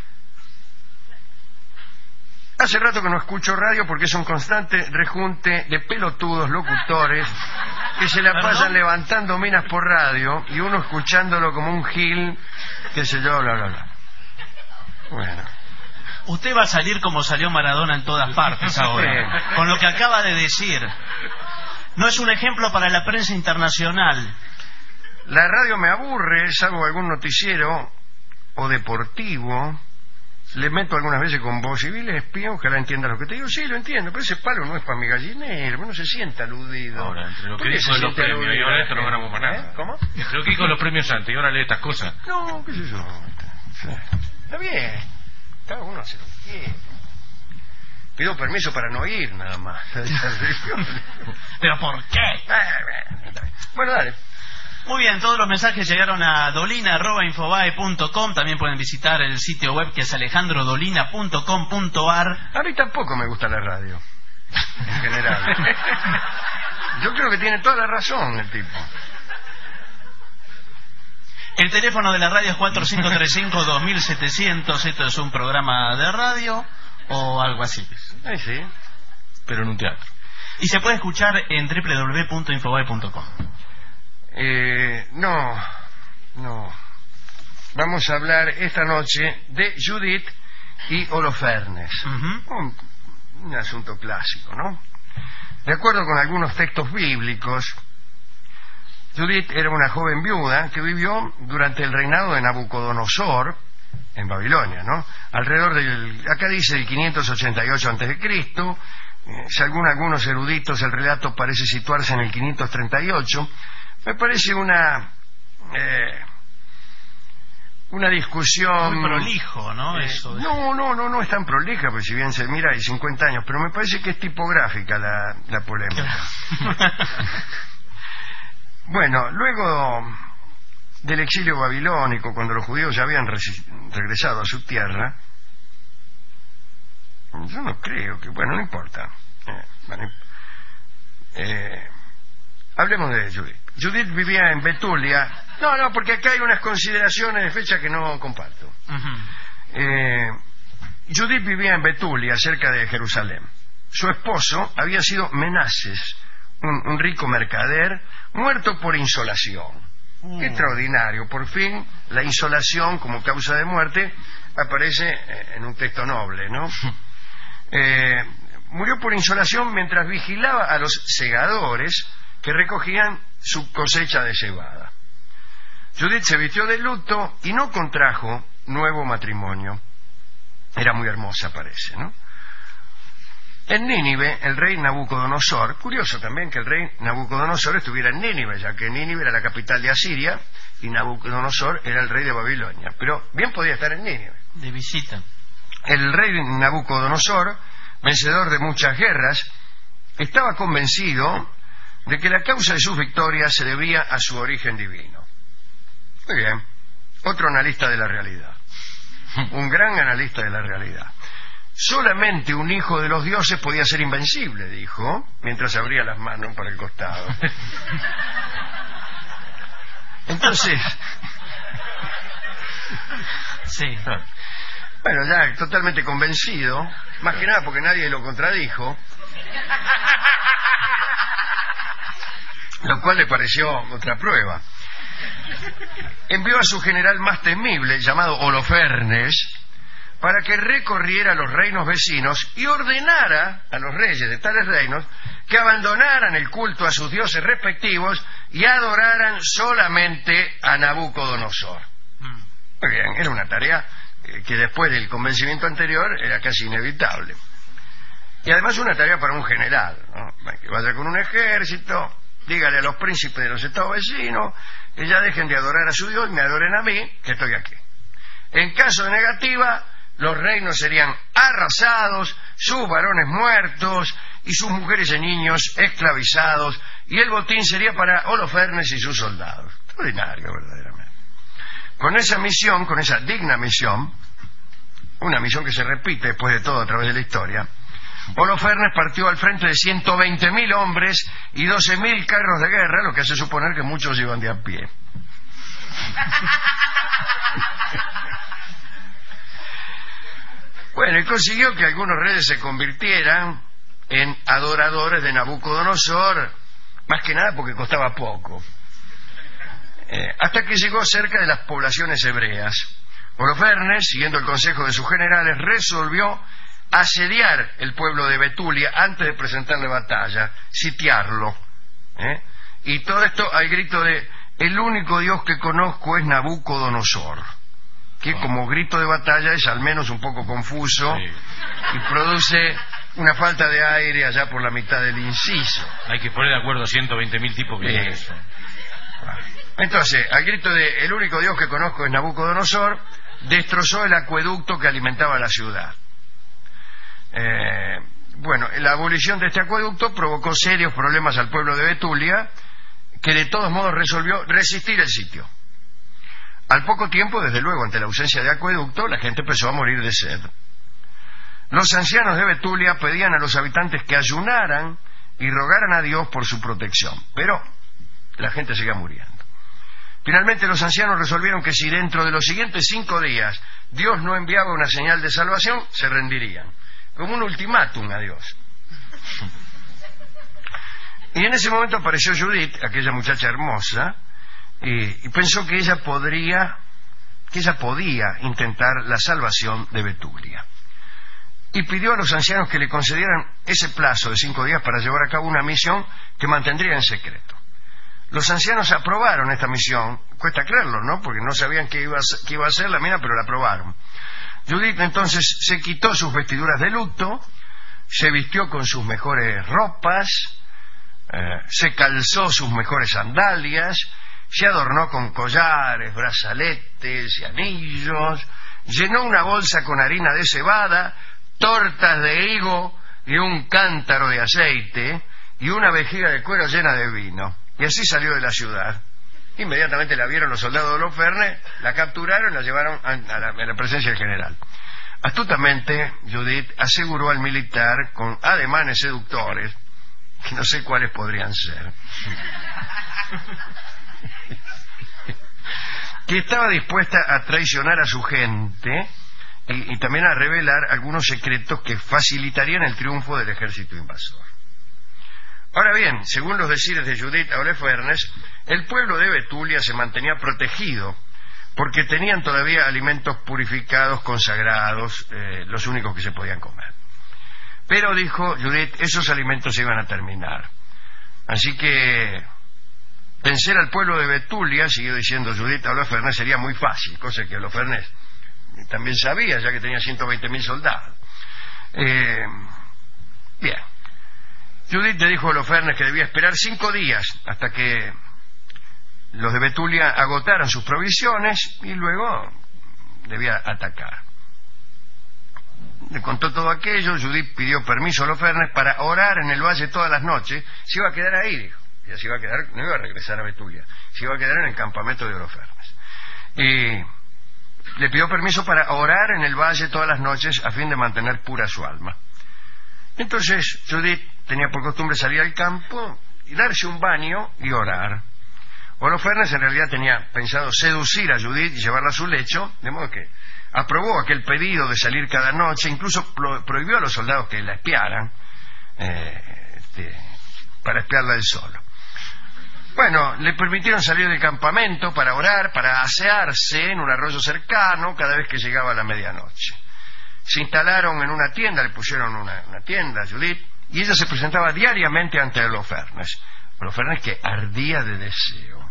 hace rato que no escucho radio porque es un constante rejunte de pelotudos locutores que se la pasan levantando minas por radio y uno escuchándolo como un gil, qué sé yo, bla, bla, bla. Bueno. Usted va a salir como salió Maradona en todas partes ahora, con lo que acaba de decir. No es un ejemplo para la prensa internacional. La radio me aburre, salvo algún noticiero o deportivo. Le meto algunas veces con voz civil, espía, ojalá entienda lo que te digo. Sí, lo entiendo, pero ese palo no es para mi gallinero, uno se sienta aludido. Ahora, entre lo que dijo de los premios y ahora esto no ganamos para nada. ¿Cómo? Entre lo que dijo de los premios antes y ahora lee estas cosas. No, qué sé yo. Está bien, cada uno hace lo que quiere. Pido permiso para no ir, nada más. ¿Pero por qué? Bueno, dale. Muy bien, todos los mensajes llegaron a dolina@infobae.com. También pueden visitar el sitio web que es alejandrodolina.com.ar. A mí tampoco me gusta la radio, en general. Yo creo que tiene toda la razón el tipo. El teléfono de la radio es 4535-2700. Esto es un programa de radio o algo así. Ahí sí. Pero en un teatro. Y se puede escuchar en www.infobae.com. No. Vamos a hablar esta noche de Judith y Holofernes. Un asunto clásico, ¿no? De acuerdo con algunos textos bíblicos, Judith era una joven viuda que vivió durante el reinado de Nabucodonosor en Babilonia, ¿no? Alrededor acá dice el 588 a.C. Según algunos eruditos, el relato parece situarse en el 538. Me parece una discusión... Muy prolijo, ¿no? Eso. No es tan prolija, porque si bien se mira hay 50 años, pero me parece que es tipográfica la polémica. Bueno, luego del exilio babilónico, cuando los judíos ya habían regresado a su tierra, yo no creo que... Bueno, no importa. Hablemos de Judith. Judith vivía en Betulia. No, porque acá hay unas consideraciones de fecha que no comparto. Judith vivía en Betulia, cerca de Jerusalén. Su esposo había sido Menaces, un rico mercader, muerto por insolación. Qué extraordinario. Por fin, la insolación como causa de muerte aparece en un texto noble, ¿no? Murió por insolación mientras vigilaba a los segadores que recogían su cosecha de cebada. Judith se vistió de luto y no contrajo nuevo matrimonio. Era muy hermosa, parece, ¿no? En Nínive, el rey Nabucodonosor, curioso también que el rey Nabucodonosor estuviera en Nínive, ya que Nínive era la capital de Asiria y Nabucodonosor era el rey de Babilonia, pero bien podía estar en Nínive. De visita. El rey Nabucodonosor, vencedor de muchas guerras, estaba convencido de que la causa de sus victorias se debía a su origen divino. Muy bien, otro analista de la realidad, un gran analista de la realidad. Solamente un hijo de los dioses podía ser invencible, dijo, mientras abría las manos para el costado. Entonces, sí. Bueno, ya totalmente convencido, más que nada porque nadie lo contradijo, lo cual le pareció otra prueba. Envió a su general más temible, llamado Holofernes, para que recorriera los reinos vecinos y ordenara a los reyes de tales reinos que abandonaran el culto a sus dioses respectivos y adoraran solamente a Nabucodonosor. Muy bien, era una tarea que después del convencimiento anterior era casi inevitable. Y además una tarea para un general, ¿no? Que vaya con un ejército, dígale a los príncipes de los estados vecinos que ya dejen de adorar a su Dios y me adoren a mí, que estoy aquí. En caso de negativa, los reinos serían arrasados, sus varones muertos y sus mujeres y niños esclavizados, y el botín sería para Holofernes y sus soldados. Extraordinario, verdaderamente. Con esa misión, con esa digna misión, una misión que se repite después de todo a través de la historia, Holofernes partió al frente de 120.000 hombres y 12.000 carros de guerra, lo que hace suponer que muchos iban de a pie. Bueno, y consiguió que algunos reyes se convirtieran en adoradores de Nabucodonosor, más que nada porque costaba poco. Hasta que llegó cerca de las poblaciones hebreas. Holofernes, siguiendo el consejo de sus generales, resolvió asediar el pueblo de Betulia antes de presentarle batalla, sitiarlo. Y todo esto al grito de: el único Dios que conozco es Nabucodonosor, que como grito de batalla es al menos un poco confuso y produce una falta de aire allá por la mitad del inciso. Hay que poner de acuerdo 120.000 tipos que dicen eso. Entonces, al grito de el único Dios que conozco es Nabucodonosor, destrozó el acueducto que alimentaba la ciudad. Bueno, la abolición de este acueducto provocó serios problemas al pueblo de Betulia, que de todos modos resolvió resistir el sitio. Al poco tiempo, desde luego, ante la ausencia de acueducto, la gente empezó a morir de sed. Los ancianos de Betulia pedían a los habitantes que ayunaran y rogaran a Dios por su protección, pero la gente seguía muriendo. Finalmente los ancianos resolvieron que si dentro de los siguientes 5 días Dios no enviaba una señal de salvación, se rendirían, como un ultimátum a Dios. Y en ese momento apareció Judith, aquella muchacha hermosa, y pensó que ella podía intentar la salvación de Betulia. Y pidió a los ancianos que le concedieran ese plazo de 5 días para llevar a cabo una misión que mantendría en secreto. Los ancianos aprobaron esta misión. Cuesta creerlo, ¿no? Porque no sabían qué iba a hacer la mina, pero la aprobaron. Judith entonces se quitó sus vestiduras de luto, se vistió con sus mejores ropas, se calzó sus mejores sandalias, se adornó con collares, brazaletes y anillos, llenó una bolsa con harina de cebada, tortas de higo y un cántaro de aceite y una vejiga de cuero llena de vino. Y así salió de la ciudad. Inmediatamente la vieron los soldados de Holofernes, la capturaron y la llevaron a la presencia del general. Astutamente, Judith aseguró al militar, con ademanes seductores, que no sé cuáles podrían ser, que estaba dispuesta a traicionar a su gente y también a revelar algunos secretos que facilitarían el triunfo del ejército invasor. Ahora bien, según los decires de Judith a Holofernes, el pueblo de Betulia se mantenía protegido porque tenían todavía alimentos purificados, consagrados, los únicos que se podían comer. Pero, dijo Judith, esos alimentos se iban a terminar. Así que vencer al pueblo de Betulia, siguió diciendo Judith a Holofernes, sería muy fácil, cosa que Holofernes también sabía, ya que tenía 120.000 soldados. Bien. Judith le dijo a Holofernes que debía esperar 5 días hasta que los de Betulia agotaran sus provisiones y luego debía atacar. Le contó todo aquello. Judith pidió permiso a Holofernes para orar en el valle todas las noches. Se iba a quedar ahí, dijo. Ella se iba a quedar, no iba a regresar a Betulia, se iba a quedar en el campamento de Holofernes. Y le pidió permiso para orar en el valle todas las noches a fin de mantener pura su alma. Entonces Judith tenía por costumbre salir al campo y darse un baño y orar. Holofernes en realidad tenía pensado seducir a Judith y llevarla a su lecho, de modo que aprobó aquel pedido de salir cada noche, incluso prohibió a los soldados que la espiaran, para espiarla él solo. Bueno, le permitieron salir del campamento para orar, para asearse en un arroyo cercano cada vez que llegaba la medianoche. Se instalaron en una tienda, le pusieron una tienda a Judith, y ella se presentaba diariamente ante Holofernes. Holofernes que ardía de deseo.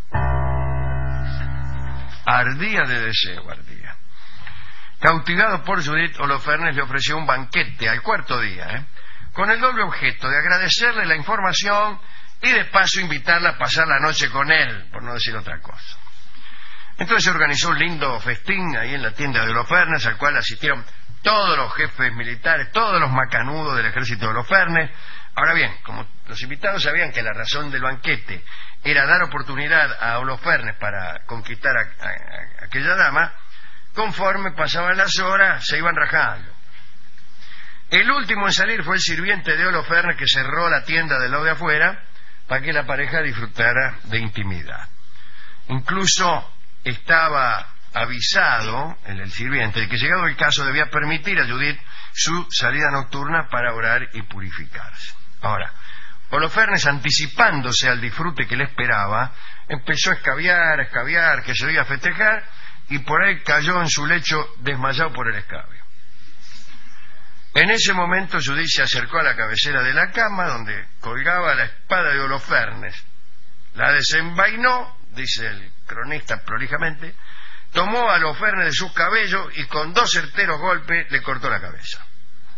Ardía. Cautivado por Judith, Holofernes le ofreció un banquete al 4º día, con el doble objeto de agradecerle la información y de paso invitarla a pasar la noche con él, por no decir otra cosa. Entonces se organizó un lindo festín ahí en la tienda de Holofernes, al cual asistieron todos los jefes militares, todos los macanudos del ejército de Holofernes. Ahora bien, como los invitados sabían que la razón del banquete era dar oportunidad a Holofernes para conquistar a aquella dama, conforme pasaban las horas se iban rajando. El último en salir fue el sirviente de Holofernes, que cerró la tienda del lado de afuera para que la pareja disfrutara de intimidad. Incluso estaba avisado el sirviente de que, llegado el caso, debía permitir a Judith su salida nocturna para orar y purificarse. Ahora, Holofernes, anticipándose al disfrute que le esperaba, empezó a escabiar, que se iba a festejar, y por ahí cayó en su lecho desmayado por el escabio. En ese momento Judith se acercó a la cabecera de la cama donde colgaba la espada de Holofernes, La desenvainó, dice el cronista prolijamente, tomó a Holofernes de sus cabellos y con 2 certeros golpes le cortó la cabeza.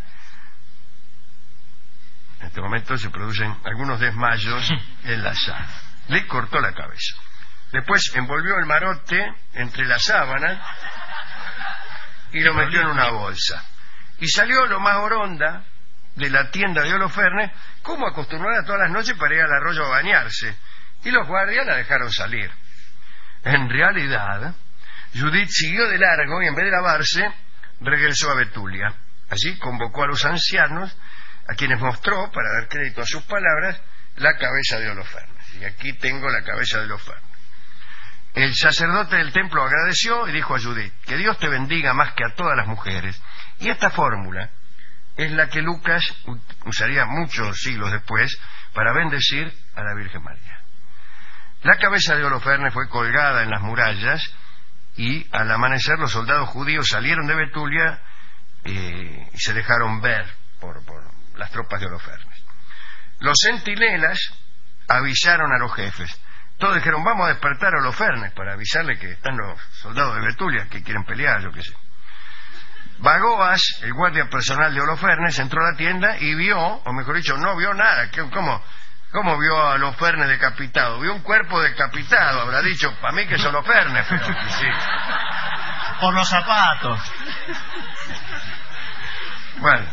En este momento se producen algunos desmayos en la sala. Le cortó la cabeza. Después envolvió el marote entre las sábanas y lo metió en una bolsa. Y salió lo más oronda de la tienda de Holofernes, como acostumbraba todas las noches para ir al arroyo a bañarse. Y los guardias la dejaron salir. En realidad, Judith siguió de largo y en vez de lavarse, regresó a Betulia. Allí convocó a los ancianos, a quienes mostró, para dar crédito a sus palabras, la cabeza de Holofernes. Y aquí tengo la cabeza de Holofernes. El sacerdote del templo agradeció y dijo a Judith: que Dios te bendiga más que a todas las mujeres. Y esta fórmula es la que Lucas usaría muchos siglos después para bendecir a la Virgen María. La cabeza de Holofernes fue colgada en las murallas y al amanecer los soldados judíos salieron de Betulia y se dejaron ver por las tropas de Holofernes. Los centinelas avisaron a los jefes. Todos dijeron: vamos a despertar a Holofernes para avisarle que están los soldados de Betulia que quieren pelear, yo qué sé. Bagoas, el guardia personal de Holofernes, entró a la tienda y vio, o mejor dicho, no vio nada. ¿Cómo vio a Holofernes decapitado? Vio un cuerpo decapitado, habrá dicho: para mí que es Holofernes, pero sí. Por los zapatos. Bueno,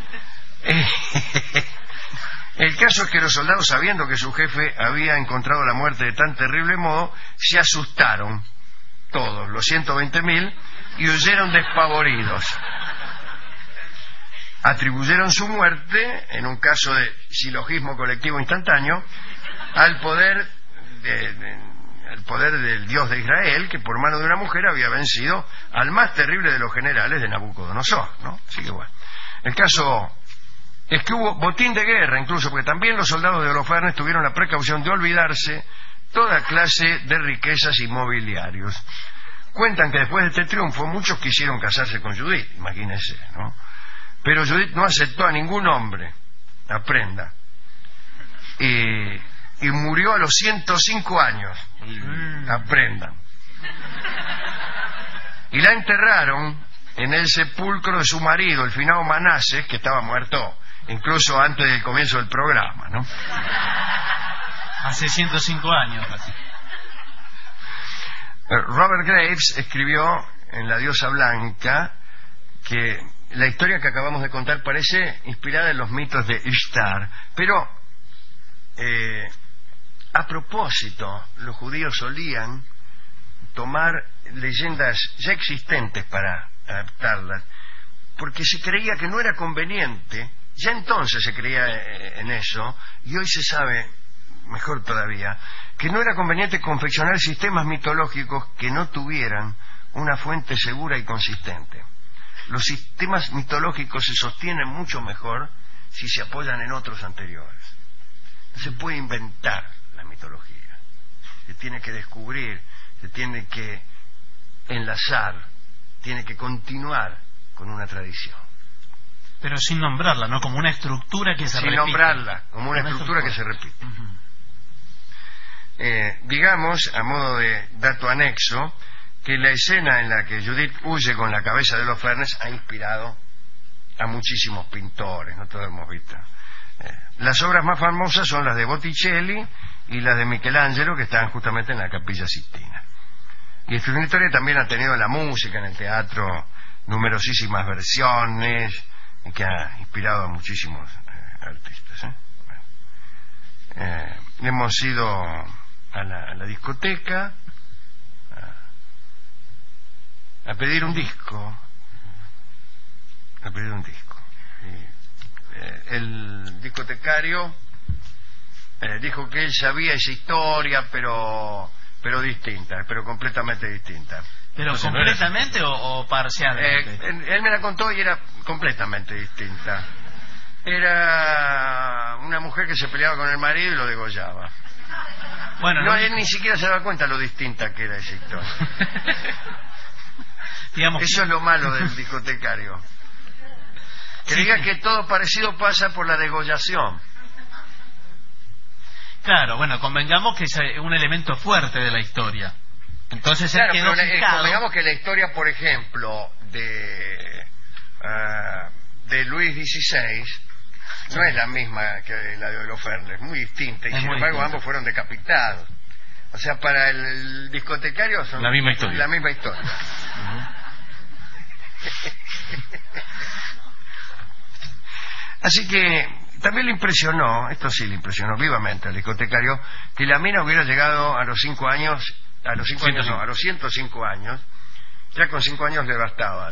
el caso es que los soldados, sabiendo que su jefe había encontrado la muerte de tan terrible modo, se asustaron todos, los 120.000, y huyeron despavoridos. Atribuyeron su muerte, en un caso de silogismo colectivo instantáneo, al poder del Dios de Israel, que por mano de una mujer había vencido al más terrible de los generales de Nabucodonosor, ¿no? Así que bueno, el caso es que hubo botín de guerra, incluso, porque también los soldados de Holofernes tuvieron la precaución de olvidarse toda clase de riquezas y mobiliarios. Cuentan que después de este triunfo muchos quisieron casarse con Judith, imagínense, ¿no? Pero Judith no aceptó a ningún hombre a prenda y murió a los 105 años. Aprendan. Y la enterraron en el sepulcro de su marido, el finado Manases, que estaba muerto incluso antes del comienzo del programa, ¿no? Hace 105 años casi. Robert Graves escribió en La diosa blanca que la historia que acabamos de contar parece inspirada en los mitos de Ishtar, pero a propósito, los judíos solían tomar leyendas ya existentes para adaptarlas, porque se creía que no era conveniente. Ya entonces se creía en eso, y hoy se sabe, mejor todavía, que no era conveniente confeccionar sistemas mitológicos que no tuvieran una fuente segura y consistente. Los sistemas mitológicos se sostienen mucho mejor si se apoyan en otros anteriores. No se puede inventar la mitología. Se tiene que descubrir, se tiene que enlazar, tiene que continuar con una tradición. Pero sin nombrarla, ¿no? Como una estructura que se repite. Sin nombrarla, como una estructura que se repite. Digamos, a modo de dato anexo, que la escena en la que Judith huye con la cabeza de Holofernes ha inspirado a muchísimos pintores, no todos hemos visto. Las obras más famosas son las de Botticelli y las de Michelangelo, que están justamente en la Capilla Sistina. Y esta historia también ha tenido en la música, en el teatro, numerosísimas versiones, que ha inspirado a muchísimos artistas. Hemos ido a la discoteca a pedir un disco. El discotecario dijo que él sabía esa historia, pero distinta, pero completamente distinta. ¿Pero completamente o parcialmente? Él me la contó y era completamente distinta. Era una mujer que se peleaba con el marido y lo degollaba. Bueno, no, él ni siquiera se daba cuenta lo distinta que era esa historia. Digamos, eso es lo malo del discotecario. Creía que todo parecido pasa por la degollación. Claro, bueno, convengamos que es un elemento fuerte de la historia. Entonces claro, él quedó fijado. convengamos que la historia, por ejemplo, de Luis XVI no es la misma que la de Holofernes, es muy distinta, y sin embargo ambos fueron decapitados. O sea, para el discotecario son la misma historia. Así que también le impresionó, esto sí le impresionó vivamente al discotecario, que la mina hubiera llegado a los 5 años, a los 105 años, ya con 5 años le bastaba,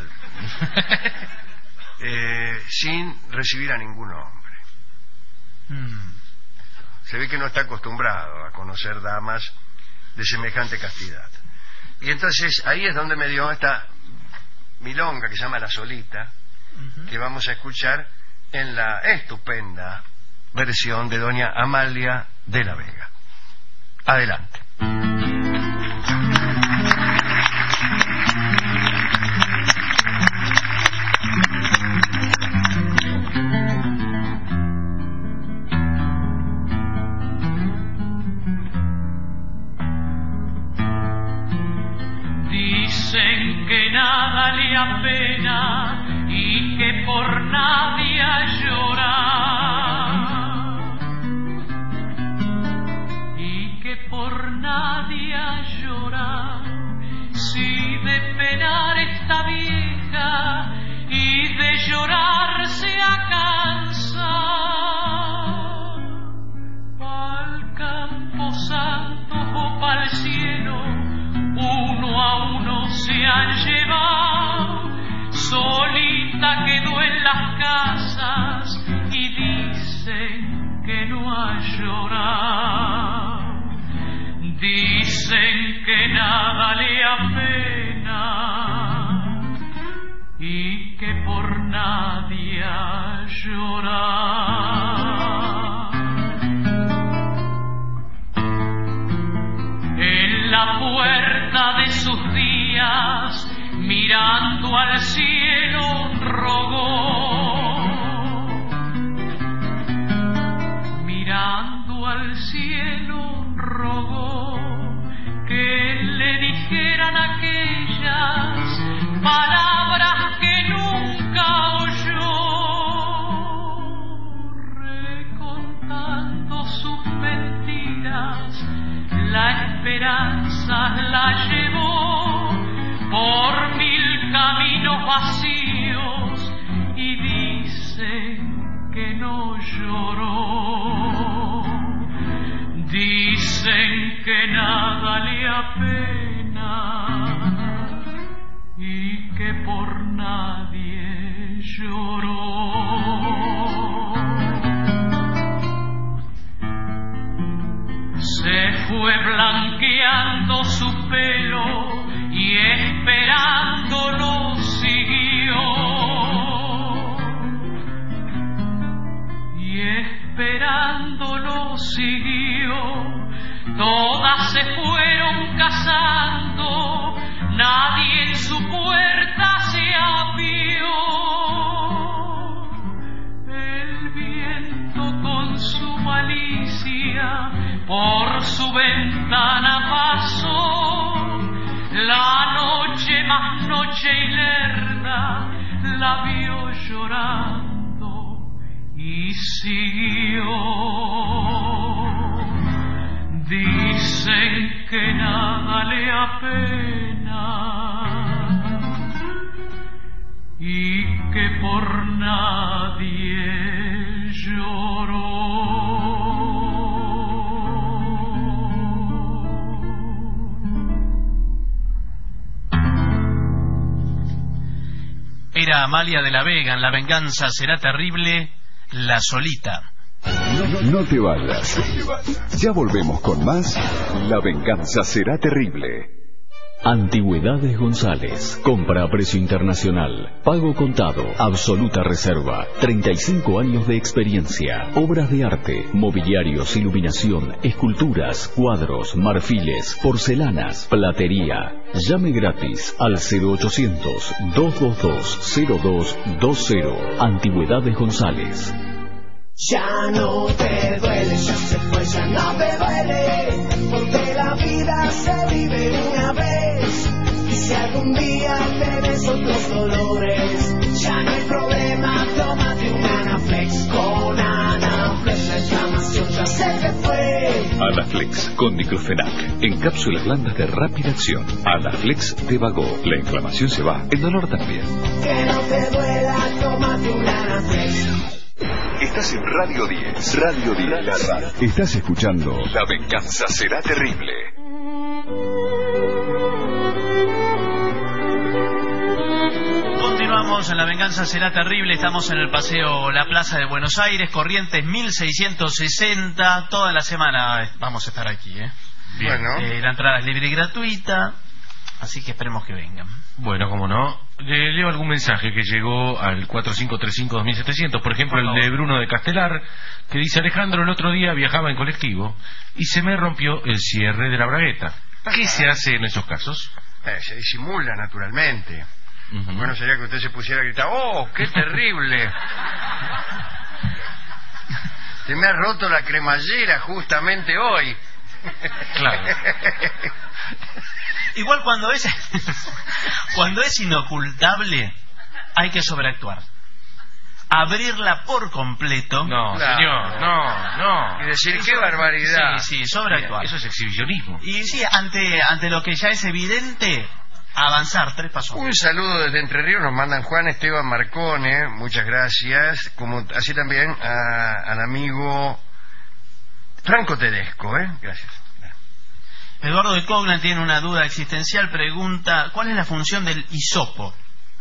sin recibir a ningún hombre. Se ve que no está acostumbrado a conocer damas de semejante castidad. Y entonces ahí es donde me dio esta milonga que se llama La Solita, que vamos a escuchar en la estupenda versión de doña Amalia de la Vega. Adelante. Dicen que nada le apena y que por nadie llora, y que por nadie llora, si de penar esta vieja y de llorar se acansa, pa'l campo santo o pa'l cielo, uno a uno se han llevado, solita quedó en las casas y dicen que no ha llorado. Dicen que nada le apena y que por nadie ha llorado. En la puerta de sus días, mirando al cielo, rogó, mirando al cielo, rogó que le dijeran aquellas palabras que nunca oyó, recontando sus mentiras, la esperanza la llevó por 1000 caminos vacíos y dicen que no lloró. Dicen que nada le apena y que por nadie lloró. Se fue blanqueando su pelo y esperándolo siguió, y esperándolo siguió. Todas se fueron casando, nadie en su puerta se apió. El viento con su malicia por su ventana pasó, la noche más noche y lerda la vio llorando y siguió. Dicen que nada le apena y que por nadie lloró. Era Amalia de la Vega en La Venganza Será Terrible, La Solita. No te vayas. Ya volvemos con más La Venganza Será Terrible. Antigüedades González. Compra a precio internacional. Pago contado. Absoluta reserva. 35 años de experiencia. Obras de arte, mobiliarios, iluminación, esculturas, cuadros, marfiles, porcelanas, platería. Llame gratis al 0800-222-0220. Antigüedades González. Ya no te duele, ya se fue, ya no te duele, porque la vida se vive una vez. Y si algún día tenés otros dolores, ya no hay problema, tómate un Anaflex. Con Anaflex la inflamación ya se te fue. Anaflex con diclofenac, en cápsulas blandas de rápida acción. Anaflex de Vago, la inflamación se va, el dolor también. Que no te duela, tómate un Anaflex. Estás en Radio 10. Radio 10. La radio. Estás escuchando La venganza será terrible. Continuamos en La venganza será terrible. Estamos en el paseo La Plaza de Buenos Aires, Corrientes 1660. Toda la semana vamos a estar aquí, ¿eh? Bueno. La entrada es libre y gratuita, así que esperemos que vengan. Bueno, como no, le leo algún mensaje que llegó al 4535-2700, por ejemplo el de Bruno de Castelar, que dice: Alejandro, el otro día viajaba en colectivo y se me rompió el cierre de la bragueta. ¿Qué se hace en esos casos? Se disimula, naturalmente. Bueno, sería que usted se pusiera a gritar: ¡oh, qué terrible! Se me ha roto la cremallera justamente hoy. Claro. Igual cuando es inocultable, hay que sobreactuar. Abrirla por completo. No, claro. Señor, no. Y decir, qué barbaridad. Sí, sobreactuar. Eso es exhibicionismo. Y sí, ante lo que ya es evidente, avanzar 3 pasos. Un saludo desde Entre Ríos nos mandan Juan Esteban Marcone, muchas gracias, como así también al amigo Franco Tedesco, gracias. Eduardo de Coglan tiene una duda existencial, pregunta: ¿cuál es la función del hisopo?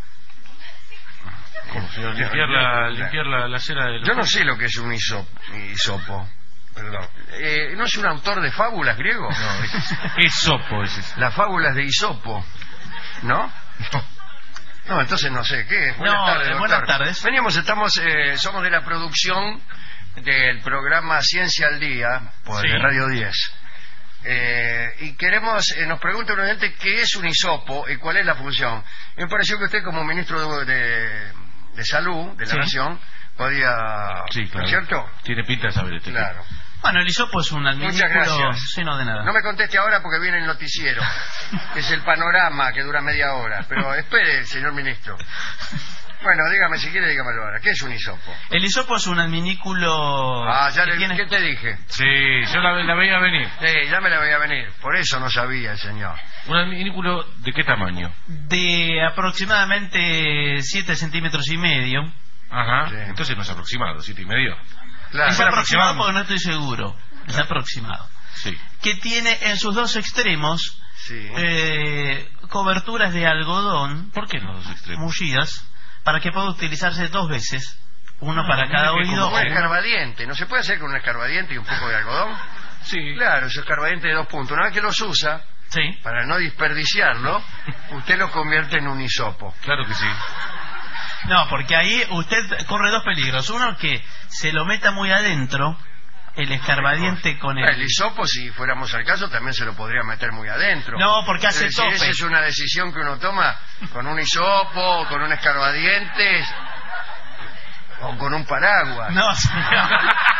¿Cómo, señor? Limpiar la cera del... Yo no sé lo que es un hisopo. Perdón. ¿No es un autor de fábulas griego? No, Esopo es eso. Las fábulas de Isopo, ¿no? No, entonces no sé qué. Buenas tardes, doctor. Buenas tardes. Somos de la producción del programa Ciencia al Día por Radio 10. Y queremos, nos pregunta un oyente qué es un hisopo y cuál es la función. Me pareció que usted, como ministro de Salud de la Nación, podía... Sí, claro. ¿Cierto? Tiene pinta de saber este. Claro. Bueno, el hisopo es un adminículo... Muchas gracias. Sí, no, de nada. No me conteste ahora porque viene el noticiero, que es el panorama que dura media hora. Pero espere, señor ministro. Bueno, dígame, si quiere, dígamelo ahora. ¿Qué es un hisopo? El hisopo es un adminículo... ¿Qué te dije? Sí, yo la veía venir. Sí, ya me la veía venir. Por eso no sabía el señor. ¿Un adminículo de qué tamaño? De aproximadamente 7 centímetros y medio. Ajá, sí. Entonces no es aproximado, 7 y medio. Claro. Es aproximado porque no estoy seguro. Es aproximado. Sí. Que tiene en sus 2 extremos coberturas de algodón. ¿Por qué en los 2 extremos? Mullidas, para que pueda utilizarse 2 veces. Uno para cada oído. Como un escarbadiente. ¿No se puede hacer con un escarbadiente y un poco de algodón? Sí. Claro, ese escarbadiente de 2 puntos. Una vez que los usa, para no desperdiciarlo, usted lo convierte en un hisopo. Claro que sí. No, porque ahí usted corre 2 peligros. Uno, que se lo meta muy adentro el escarbadiente con el... El hisopo, si fuéramos al caso, también se lo podría meter muy adentro. No, porque hace tope. Esa es una decisión que uno toma con un hisopo, con un escarbadientes o con un paraguas. No, señor.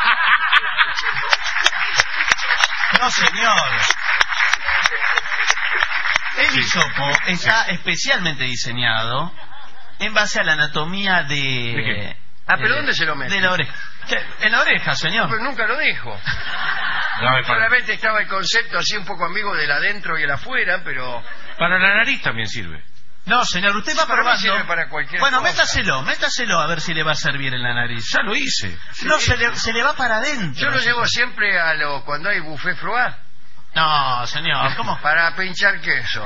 No, señor. El hisopo está especialmente diseñado en base a la anatomía de... ¿pero dónde se lo mete? De la oreja. En la oreja, señor. Pero nunca lo dijo. Solamente estaba el concepto así un poco amigo del adentro y el afuera, pero... Para la nariz también sirve. No, señor, usted va probando. Sirve para cualquier bueno, cosa. métaselo a ver si le va a servir en la nariz. Ya lo hice. No, se le va para adentro. Yo lo llevo siempre cuando hay buffet froid. No, señor, ¿cómo? Para pinchar queso.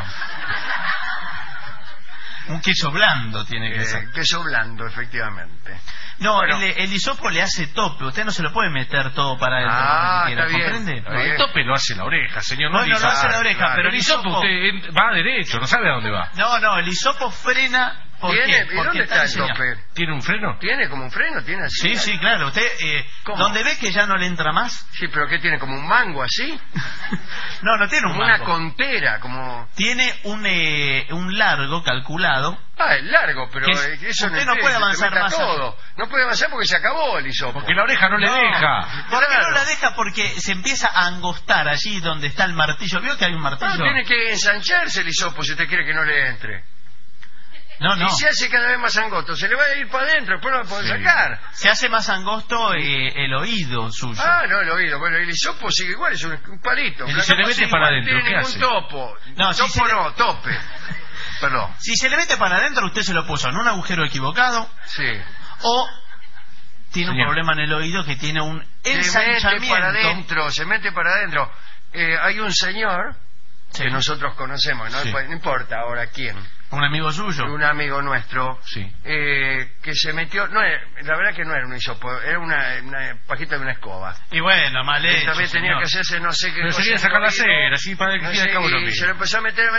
Un queso blando tiene que ser. Queso blando, efectivamente. No, bueno. El hisopo le hace tope. Usted no se lo puede meter todo para adentro. Está bien. ¿Comprende? No, el tope lo hace la oreja, señor. No lo hace la oreja, pero el hisopo usted va derecho, no sabe a dónde va. No, el hisopo frena ¿Por ¿Tiene? qué? ¿Y Porque dónde está el diseñado. tope? ¿Tiene un freno? ¿Tiene como un freno? ¿Tiene así? Sí, claro. Usted, ¿Cómo? donde ve que ya no le entra más. Sí, pero ¿qué tiene? ¿Como un mango así? No tiene un Como mango. una contera, como... Tiene un largo calculado. Ah, es largo, pero Que eso usted no no puede avanzar más. todo. No puede avanzar porque se acabó el hisopo. Porque la oreja no le deja. ¿Por qué Claro. no la deja? Porque se empieza a angostar allí donde está el martillo. ¿Vio que hay un martillo? No, tiene que ensancharse el hisopo si usted quiere que no le entre. No. Y se hace cada vez más angosto, se le va a ir para adentro, después no lo va a poder sacar. Se hace más angosto el oído suyo. Ah, no, el oído. Bueno, el hisopo sigue igual, es un palito. Y se le mete para adentro, No tiene ¿qué ningún hace? topo. No, si Topo se le- no, tope. Perdón. Si se le mete para adentro, usted se lo puso en un agujero equivocado Sí. o tiene un Señor. problema en el oído que tiene un Se mete ensanchamiento. para adentro, se mete para adentro. Hay un señor Sí. que nosotros conocemos, Sí. no importa ahora quién, Un amigo suyo. un amigo nuestro, Sí. que se metió, la verdad que no era un hisopo, era una pajita de una escoba. Y bueno, mal Esta hecho, vez tenía señor. que hacerse no sé qué Pero cosa se quería en sacar el la oído, cera, así para que no quede sé, cabo lo y mismo. se lo empezó a meter,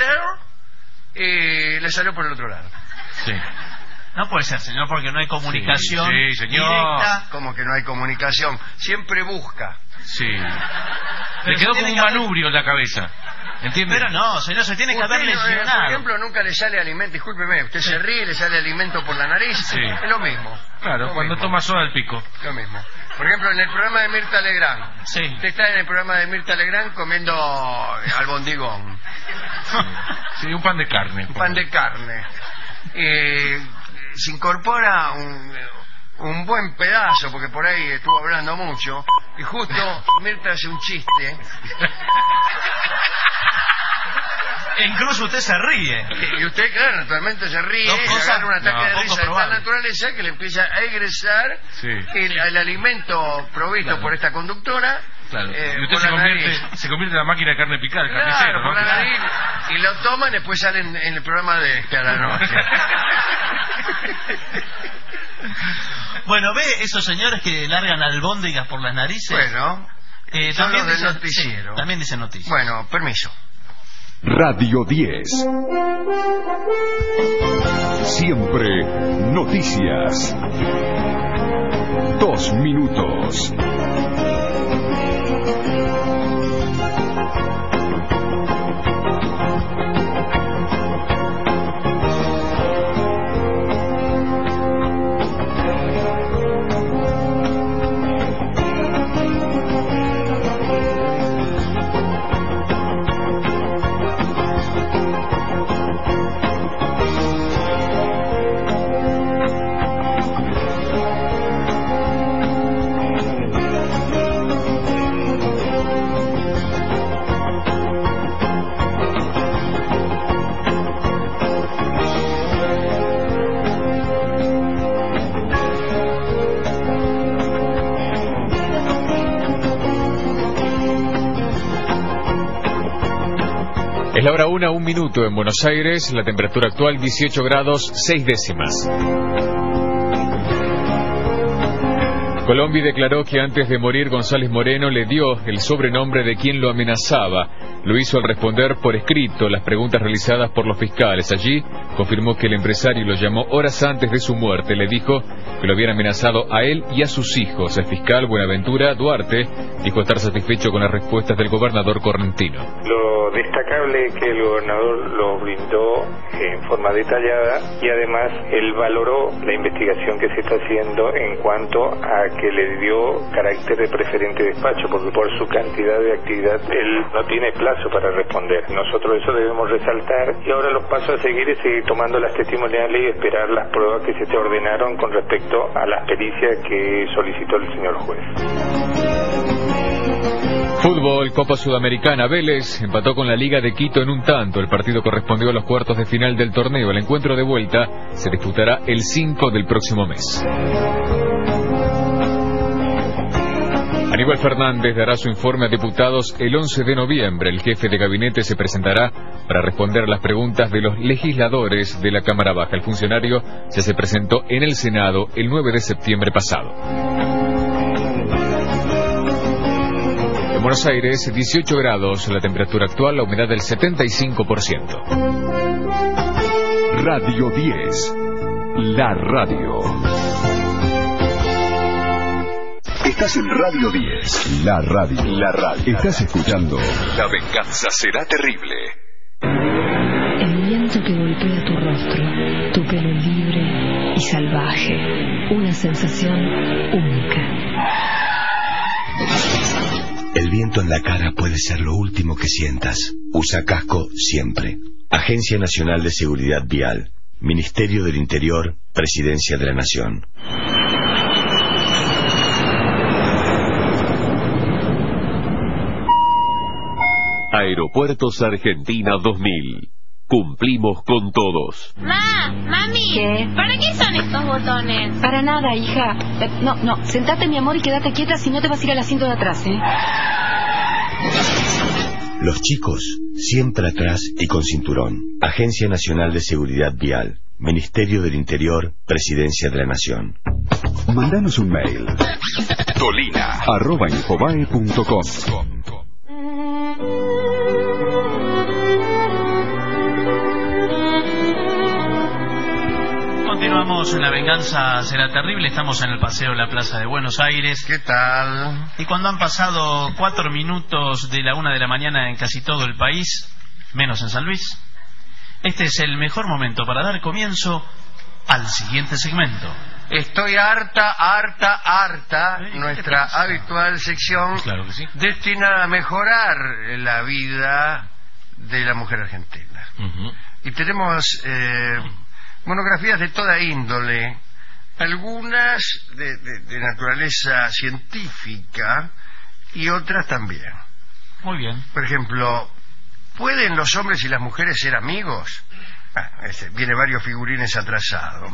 y le salió por el otro lado. Sí. No puede ser, señor, porque no hay comunicación Sí, señor. directa. Como que no hay comunicación, siempre busca. Sí. Pero Le quedó se como tiene un que haber- manubrio en la cabeza. ¿Entiende? Pero no, señor, se tiene que Usted, haber por lesionado. ejemplo, nunca le sale alimento, discúlpeme, usted se ríe y le sale alimento por la nariz. Sí. Es lo mismo. Claro, Lo cuando mismo. toma soda al pico. Lo mismo. Por ejemplo, en el programa de Mirta Legrand. Sí. Usted está en el programa de Mirta Legrand comiendo albondigón, Sí, un pan de carne. un pan de carne. Se incorpora un buen pedazo, porque por ahí estuvo hablando mucho, y justo Mirta hace un chiste, E incluso usted se ríe. y usted, claro, naturalmente se ríe, Dos y cosas, agarra un ataque no, de poco risa de tal probable. naturaleza que le empieza a egresar Sí. el alimento provisto Claro. por esta conductora. Claro. Y usted por se la convierte, nariz. se convierte en la máquina de carne picada, el Claro, carnicero, por ¿no? la nariz, y lo toman y después salen en el programa de este a la noche. Bueno, ve esos señores que largan albóndigas por las narices. Bueno, son los del dicen- noticiero. sí, también dicen noticias. Bueno, permiso. Radio 10. Siempre noticias. 2 minutos. Es la hora 1, 1 minuto en Buenos Aires, la temperatura actual 18 grados 6 décimas. Colombi declaró que antes de morir González Moreno le dio el sobrenombre de quien lo amenazaba. Lo hizo al responder por escrito las preguntas realizadas por los fiscales. Allí confirmó que el empresario lo llamó horas antes de su muerte. Le dijo que lo habían amenazado a él y a sus hijos. El fiscal Buenaventura Duarte dijo estar satisfecho con las respuestas del gobernador correntino. Lo destacable es que el gobernador lo brindó en forma detallada y además él valoró la investigación que se está haciendo en cuanto a que le dio carácter de preferente despacho, porque por su cantidad de actividad él no tiene plazo para responder. Nosotros eso debemos resaltar y ahora los pasos a seguir es seguir tomando las testimoniales y esperar las pruebas que se te ordenaron con respecto a las pericias que solicitó el señor juez. Fútbol, Copa Sudamericana, Vélez empató con la Liga de Quito en un tanto. El partido correspondió a los cuartos de final del torneo. El encuentro de vuelta se disputará el 5 del próximo mes. Aníbal Fernández dará su informe a diputados el 11 de noviembre. El jefe de gabinete se presentará para responder a las preguntas de los legisladores de la Cámara Baja. El funcionario ya se presentó en el Senado el 9 de septiembre pasado. En Buenos Aires, 18 grados la temperatura actual, la humedad del 75%. Radio 10. La radio. Estás en Radio 10. La radio. La radio. Estás escuchando La venganza será terrible. El viento que golpea tu rostro, tu pelo libre y salvaje. Una sensación única. El viento en la cara puede ser lo último que sientas. Usa casco siempre. Agencia Nacional de Seguridad Vial. Ministerio del Interior. Presidencia de la Nación. Aeropuertos Argentina 2000. Cumplimos con todos. Mami, ¿qué? ¿Para qué son estos botones? Para nada, hija. No, sentate, mi amor, y quédate quieta, si no te vas a ir al asiento de atrás, ¿eh? Los chicos, siempre atrás y con cinturón. Agencia Nacional de Seguridad Vial. Ministerio del Interior. Presidencia de la Nación. Mándanos un mail. tolina@infobae.com. Continuamos en La venganza será terrible. Estamos en el paseo de la Plaza de Buenos Aires. ¿Qué tal? Y cuando han pasado 4 minutos de la 1 de la mañana en casi todo el país, menos en San Luis, este es el mejor momento para dar comienzo al siguiente segmento. Estoy harta, nuestra habitual sección, claro que sí, destinada a mejorar la vida de la mujer argentina. Y tenemos monografías de toda índole, algunas de naturaleza científica y otras también. Muy bien. Por ejemplo, ¿pueden los hombres y las mujeres ser amigos? Viene varios figurines atrasados.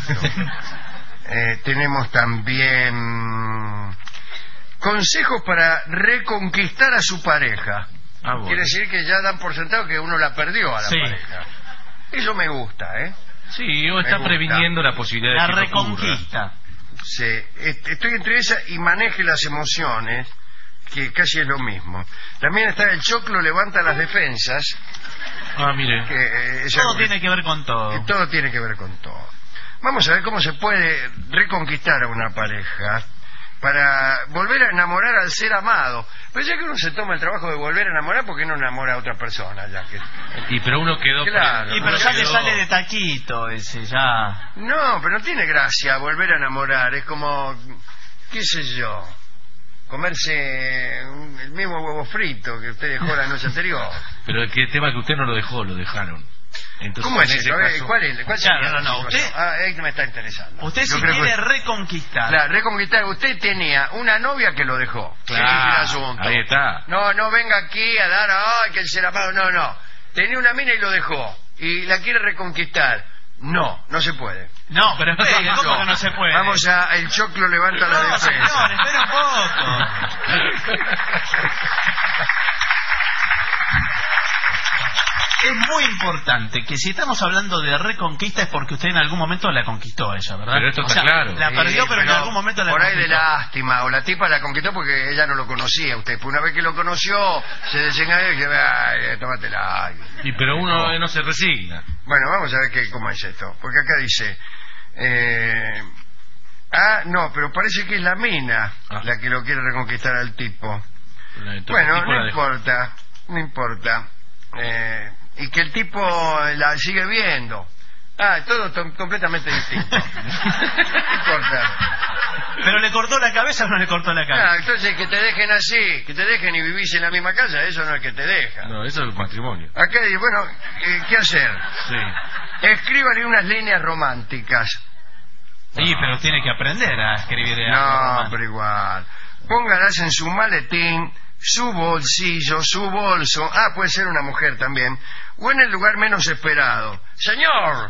Tenemos también consejos para reconquistar a su pareja. Bueno. Quiere decir que ya dan por sentado que uno la perdió a la Sí. pareja. Eso me gusta, ¿eh? Sí, o está previniendo la posibilidad La de que reconquista. Sí, estoy entre esa y maneje las emociones, que casi es lo mismo. También está el choclo levanta las defensas. Mire. Todo tiene que ver con todo. Todo tiene que ver con todo. Vamos a ver cómo se puede reconquistar a una pareja para volver a enamorar al ser amado. Pero ya que uno se toma el trabajo de volver a enamorar, ¿por qué no enamora a otra persona? Ya que... Y pero uno quedó... Claro, Y pero ya le sale de taquito ese, ya... No, pero no tiene gracia volver a enamorar. Es como, qué sé yo, comerse el mismo huevo frito que usted dejó la noche anterior. Pero el tema es que usted no lo dejó, lo dejaron. Entonces, ¿cómo es en eso? ese caso... ¿Cuál sería? No, usted... ahí me está interesando. Usted si quiere reconquistar. Claro, reconquistar. Usted tenía una novia que lo dejó. Claro, Ese es el asunto. ahí está. No venga aquí a dar, que el ser amado. No. Tenía una mina y lo dejó. Y la quiere reconquistar. No se puede. No, pero espere, ¿cómo que no se puede? Vamos a el choclo levanta la defensa. Señor, espere un poco. Es muy importante que si estamos hablando de reconquista es porque usted en algún momento la conquistó a ella, ¿verdad? Pero esto está claro. La perdió, pero en algún momento la por conquistó. ahí de lástima, o la tipa la conquistó porque ella no lo conocía. Usted, una vez que lo conoció, se desengañó y dice, tómatela. Y pero uno no se resigna. Bueno, vamos a ver cómo es esto. Porque acá dice... no, pero parece que es la mina la que lo quiere reconquistar al tipo. Bueno, no importa. Y que el tipo la sigue viendo. Todo completamente distinto. No importa. ¿Pero le cortó la cabeza o no le cortó la cabeza? Entonces que te dejen así, que te dejen y vivís en la misma casa, eso no es que te deja. No, eso es el matrimonio. Acá dice, bueno, ¿qué hacer? Sí. Escríbale unas líneas románticas. Sí, pero tiene que aprender a escribir. Pero igual. Póngalas en su maletín, su bolsillo, su bolso. Puede ser una mujer también. O en el lugar menos esperado. ¡Señor!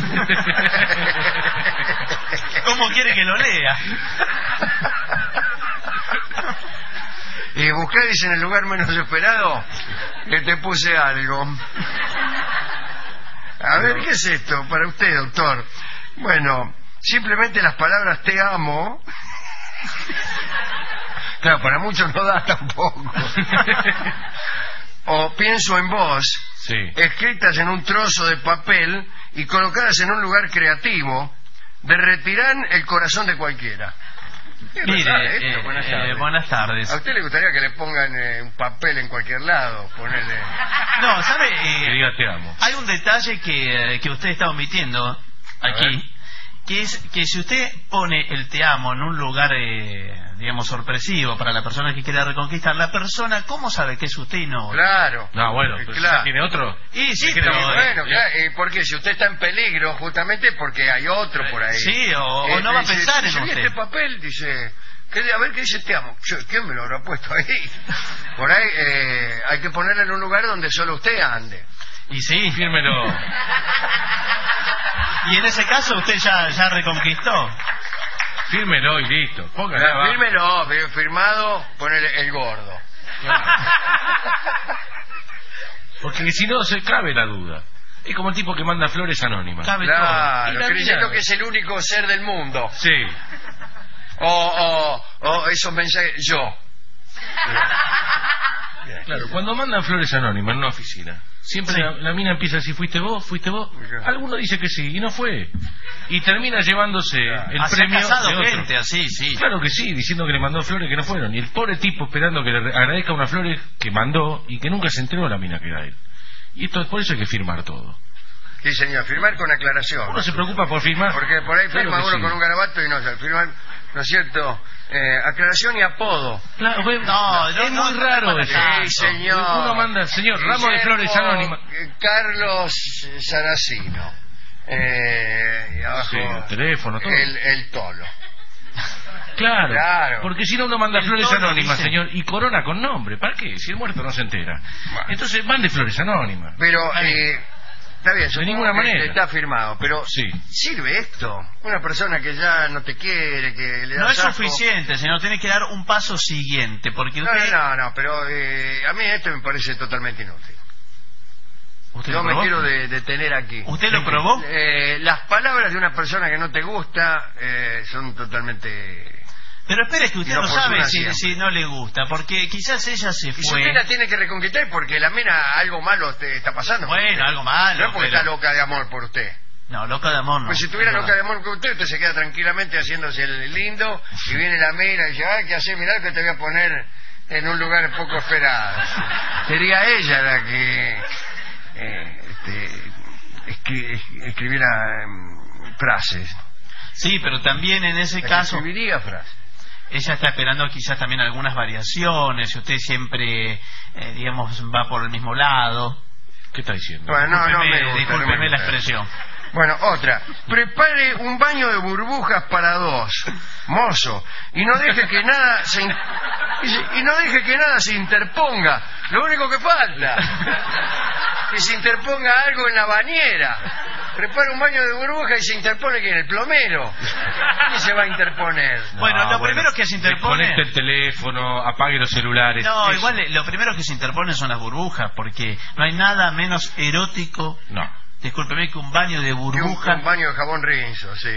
¿Cómo quiere que lo lea? Y busqué, dice, en el lugar menos esperado, que te puse algo. A ver, ¿qué es esto para usted, doctor? Bueno, simplemente las palabras te amo. Claro, para muchos no da tampoco. O pienso en vos, sí, escritas en un trozo de papel y colocadas en un lugar creativo, derretirán el corazón de cualquiera. Mire, buenas tardes. ¿A usted le gustaría que le pongan un papel en cualquier lado? Ponerle... No, ¿sabe? Que diga te amo. Hay un detalle que usted está omitiendo aquí, que es que si usted pone el te amo en un lugar, digamos, sorpresivo para la persona que quiera reconquistar, la persona, ¿cómo sabe que es usted y no? Claro. No, bueno, pero claro. ¿tiene otro? Y sí, Pero pero... bueno, claro, porque si usted está en peligro, justamente porque hay otro por ahí. Sí, o no va a dice, pensar en dice, usted. Este papel, dice... A ver qué dice te amo. ¿Quién me lo habrá puesto ahí? Por ahí hay que ponerlo en un lugar donde solo usted ande. Y sí, fírmelo. Y en ese caso usted ya reconquistó. Fírmelo y listo. Póngala. Fírmelo, firmado, ponele el gordo. Porque si no se cabe la duda. Es como el tipo que manda flores anónimas. Cabe claro, todo. creyendo que es el único ser del mundo. Sí. O esos mensajes, yo. Claro, cuando mandan flores anónimas en una oficina, siempre la mina empieza así, ¿fuiste vos? Alguno dice que sí, y no fue. Y termina llevándose el premio de otro. Gente, así, sí. Claro que sí, diciendo que le mandó flores que no fueron. Y el pobre tipo esperando que le agradezca unas flores que mandó y que nunca se enteró la mina que era él. Y esto por eso hay que firmar todo. Sí, señor, firmar con aclaración. Uno se preocupa por firmar. Porque por ahí firma uno con un garabato y no se firma, ¿no es cierto? Aclaración y apodo. Claro, es muy raro eso. Sí, señor. Uno manda, señor, ramo de flores anónimas. Carlos Saracino. Y abajo, sí, el teléfono, todo. El tolo. Claro, porque si no uno manda flores anónimas, dice. señor, y corona con nombre. ¿Para qué? Si el muerto no se entera. Bueno. Entonces mande flores anónimas. Pero... está bien, de ninguna manera. Está firmado, pero sí. ¿sirve esto? Una persona que ya no te quiere, que le da no es saco. suficiente, señor, tiene que dar un paso siguiente, porque usted... No, pero a mí esto me parece totalmente inútil. Yo me quiero detener aquí. ¿Usted lo probó? Las palabras de una persona que no te gusta son totalmente... Pero espere que usted no sabe si no le gusta, porque quizás ella se fue. Y si usted la tiene que reconquistar porque la mina algo malo te está pasando. Bueno, algo malo. No es porque está loca de amor por usted. No, loca de amor no. Pues si estuviera loca de amor por usted se queda tranquilamente haciéndose el lindo y viene la mina y dice, ay, ¿qué haces? Mirá que te voy a poner en un lugar poco esperado. Sería ella la que escribiera frases. Sí, pero también en ese caso... escribiría frases. Ella está esperando quizás también algunas variaciones, si usted siempre, digamos, va por el mismo lado. ¿Qué está diciendo? Bueno, discúlpeme la expresión. Bueno, otra. Prepare un baño de burbujas para dos, mozo, y no deje que nada se interponga. Lo único que falta, que se interponga algo en la bañera. Prepara un baño de burbujas y se interpone ¿quién? El plomero. ¿Quién se va a interponer? Bueno, lo primero que se interpone... Desconecte el teléfono, apague los celulares. No, igual lo primero que se interpone son las burbujas, porque no hay nada menos erótico... No. Discúlpeme, que un baño de burbujas... Un baño de jabón Rinzo, sí.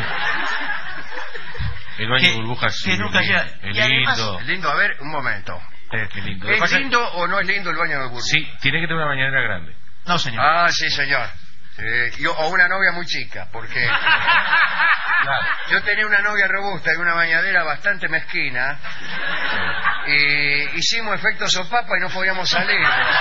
El baño de burbujas sí. Que nunca llega... Es lindo. Es lindo, a ver, un momento. Qué lindo. ¿Es lindo o no es lindo el baño de burbujas? Sí, tiene que tener una bañadera grande. No, señor. Ah, sí, señor. O una novia muy chica, porque yo tenía una novia robusta y una bañadera bastante mezquina y hicimos efecto sopapa y no podíamos salir.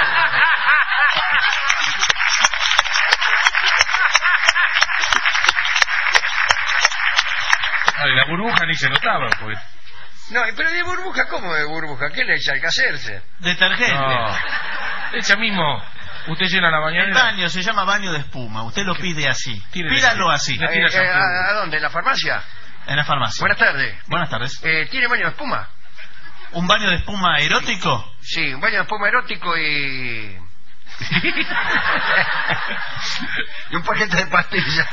La burbuja ni se notaba, pues. No, pero de burbuja, ¿cómo de burbuja? ¿Qué le echa? ¿Hay que hacerse? Detergente. No. Echa mismo. Usted llena la bañadera. El baño se llama baño de espuma. Usted lo pide así. Pídalo así. ¿A dónde? ¿En la farmacia? En la farmacia. Buenas tardes. Buenas tardes. ¿Tiene baño de espuma? ¿Un baño de espuma erótico? Sí, un baño de espuma erótico y un paquete de pastillas.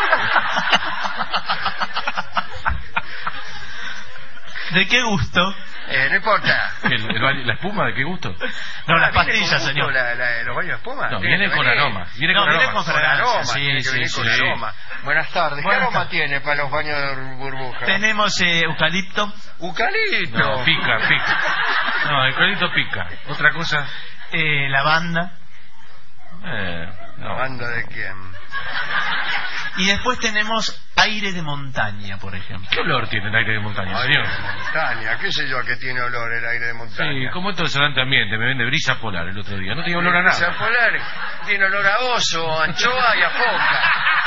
¿De qué gusto? No importa. ¿La espuma de qué gusto? No, las pastillas, señor. ¿Los baños de espuma? No, vienen con aroma. Vienen con aroma. Sí, con aroma. Buenas tardes. ¿Qué aroma tiene para los baños de burbuja? Tenemos eucalipto. ¿Eucalipto? No, pica. No, eucalipto pica. ¿Otra cosa? Lavanda. No. ¿Banda de quién? Y después tenemos aire de montaña, por ejemplo. ¿Qué olor tiene el aire de montaña, Aire señor? de montaña, qué sé yo, que tiene olor el aire de montaña. Sí, como esto de Solante Ambiente, me vende brisa polar el otro día. No tiene olor a nada. Brisa polar tiene olor a oso, a anchoa y a foca.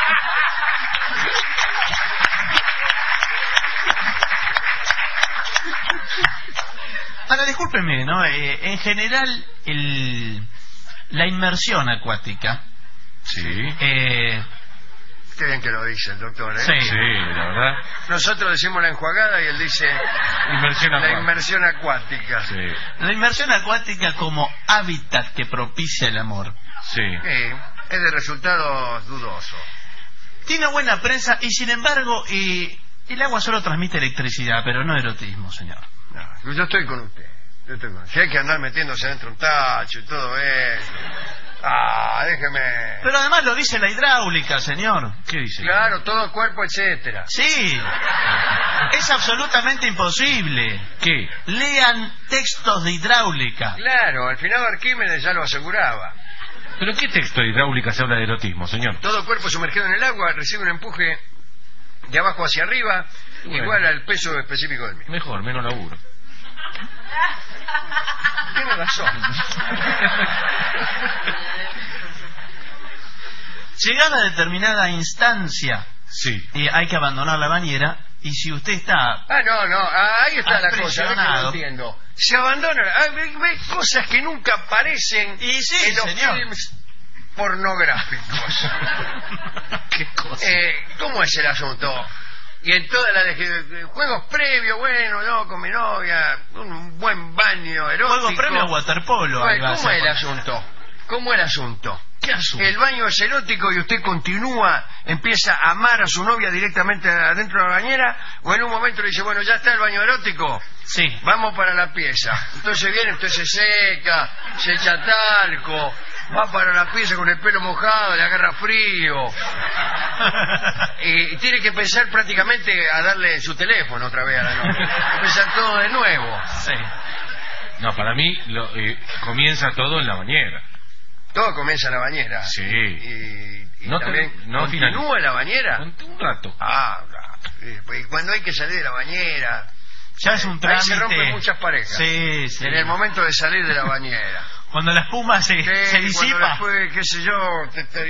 Ahora, discúlpeme, ¿no? En general, la inmersión acuática. Sí. Qué bien que lo dice el doctor, ¿eh? Sí, la verdad. Nosotros decimos la enjuagada y él dice la inmersión acuática. Sí. La inmersión acuática como hábitat que propicia el amor. Sí. Es de resultados dudosos. Tiene buena prensa y sin embargo el agua solo transmite electricidad, pero no erotismo, señor. No, yo estoy con usted. Si hay que andar metiéndose dentro un tacho y todo eso. Déjeme. Pero además lo dice la hidráulica, señor. ¿Qué dice? Claro, todo el cuerpo, etcétera. Sí. Es absolutamente imposible. ¿Qué? Lean textos de hidráulica. Claro, al final Arquímedes ya lo aseguraba. ¿Pero qué texto de hidráulica se habla de erotismo, señor? Todo el cuerpo sumergido en el agua recibe un empuje de abajo hacia arriba, igual al peso específico del mismo. Mejor, menos laburo. Tiene razón. Llegada a determinada instancia, sí, hay que abandonar la bañera. Y si usted está... ahí está la cosa, no entiendo. Se abandona, ve cosas que nunca aparecen en los films pornográficos. ¿Qué cosa? ¿Cómo es el asunto? Y en todas las de juegos previos, con mi novia, un buen baño erótico. Juegos previos a waterpolo. ¿Cómo es el asunto? ¿Cómo es el asunto? ¿Qué asunto? El baño es erótico y usted continúa, empieza a amar a su novia directamente adentro de la bañera, o en un momento le dice, bueno, ya está el baño erótico, sí, vamos para la pieza. Entonces viene, usted se seca, se echa talco, va para la pieza con el pelo mojado, le agarra frío, y tiene que empezar prácticamente a darle su teléfono otra vez a la novia. Empezar todo de nuevo. Sí. No, para mí comienza todo en la bañera. Todo comienza en la bañera. Sí. Y no también continúa en la bañera. Un rato. Y cuando hay que salir de la bañera, ya es un trámite. Ahí se rompen muchas parejas. Sí, sí. En el momento de salir de la bañera. Cuando la espuma se disipa. Después, qué sé yo,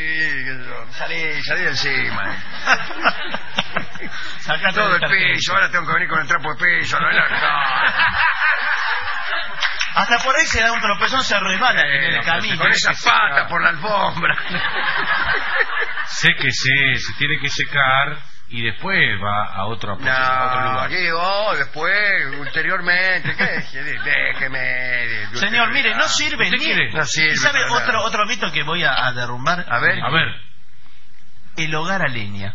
salí encima. Sacate todo el piso, ahora tengo que venir con el trapo de piso. Hasta por ahí se da un tropezón, se resbala en el camino. Con esas patas por la alfombra. Séquese, se tiene que secar y después va a otro lugar. Después, ulteriormente, déjeme. Señor, mire, no sirve ni. No sirve. ¿Y sabe otro mito que voy a derrumbar? A ver. El hogar a leña.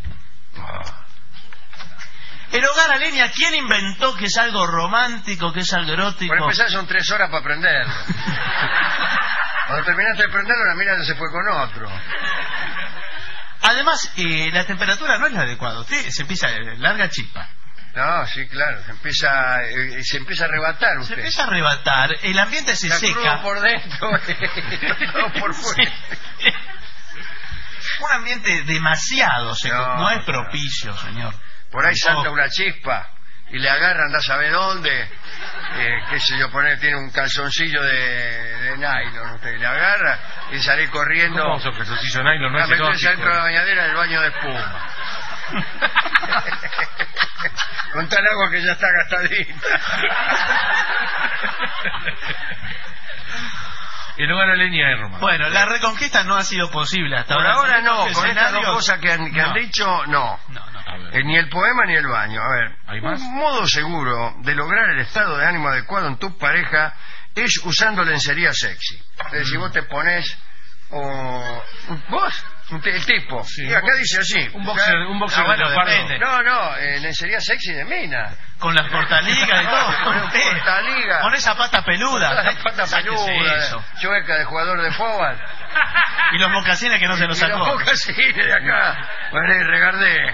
El hogar a leña, ¿quién inventó que es algo romántico, que es algo erótico? Por empezar, son 3 horas para prenderlo. Cuando terminaste de prenderlo, la mina ya se fue con otro. Además, la temperatura no es la adecuada. Usted se empieza larga chispa. No, sí, claro. Se empieza a arrebatar usted. Se empieza a arrebatar. El ambiente se seca. Crudo por dentro, todo por fuera. Sí. Un ambiente demasiado seco. No es propicio, señor. Por ahí salta una chispa y le agarran, andás a ver dónde, qué sé yo, tiene un calzoncillo de nylon, usted le agarra y sale corriendo. ¿Cómo usa calzoncillo de nylon? No es meterse dentro de la bañadera del baño de espuma. Con tal agua que ya está gastadita. El hogar a leña es romántico. Bueno, la reconquista no ha sido posible hasta ahora. Por ahora no, con estas dos cosas que han dicho, no. Ni el poema ni el baño. A ver, ¿hay más? Un modo seguro de lograr el estado de ánimo adecuado en tu pareja es usando lencería sexy. Es decir, vos te pones el tipo. Sí, y acá dice así. Un boxer bueno, depende. No, lencería sexy de mina. Con las portaligas y todo. Con esa pata peluda. Con esa pata peluda. Chueca de jugador de fútbol. Y los mocasines que no se los sacó. Y los mocasines de acá. Bueno, regardé.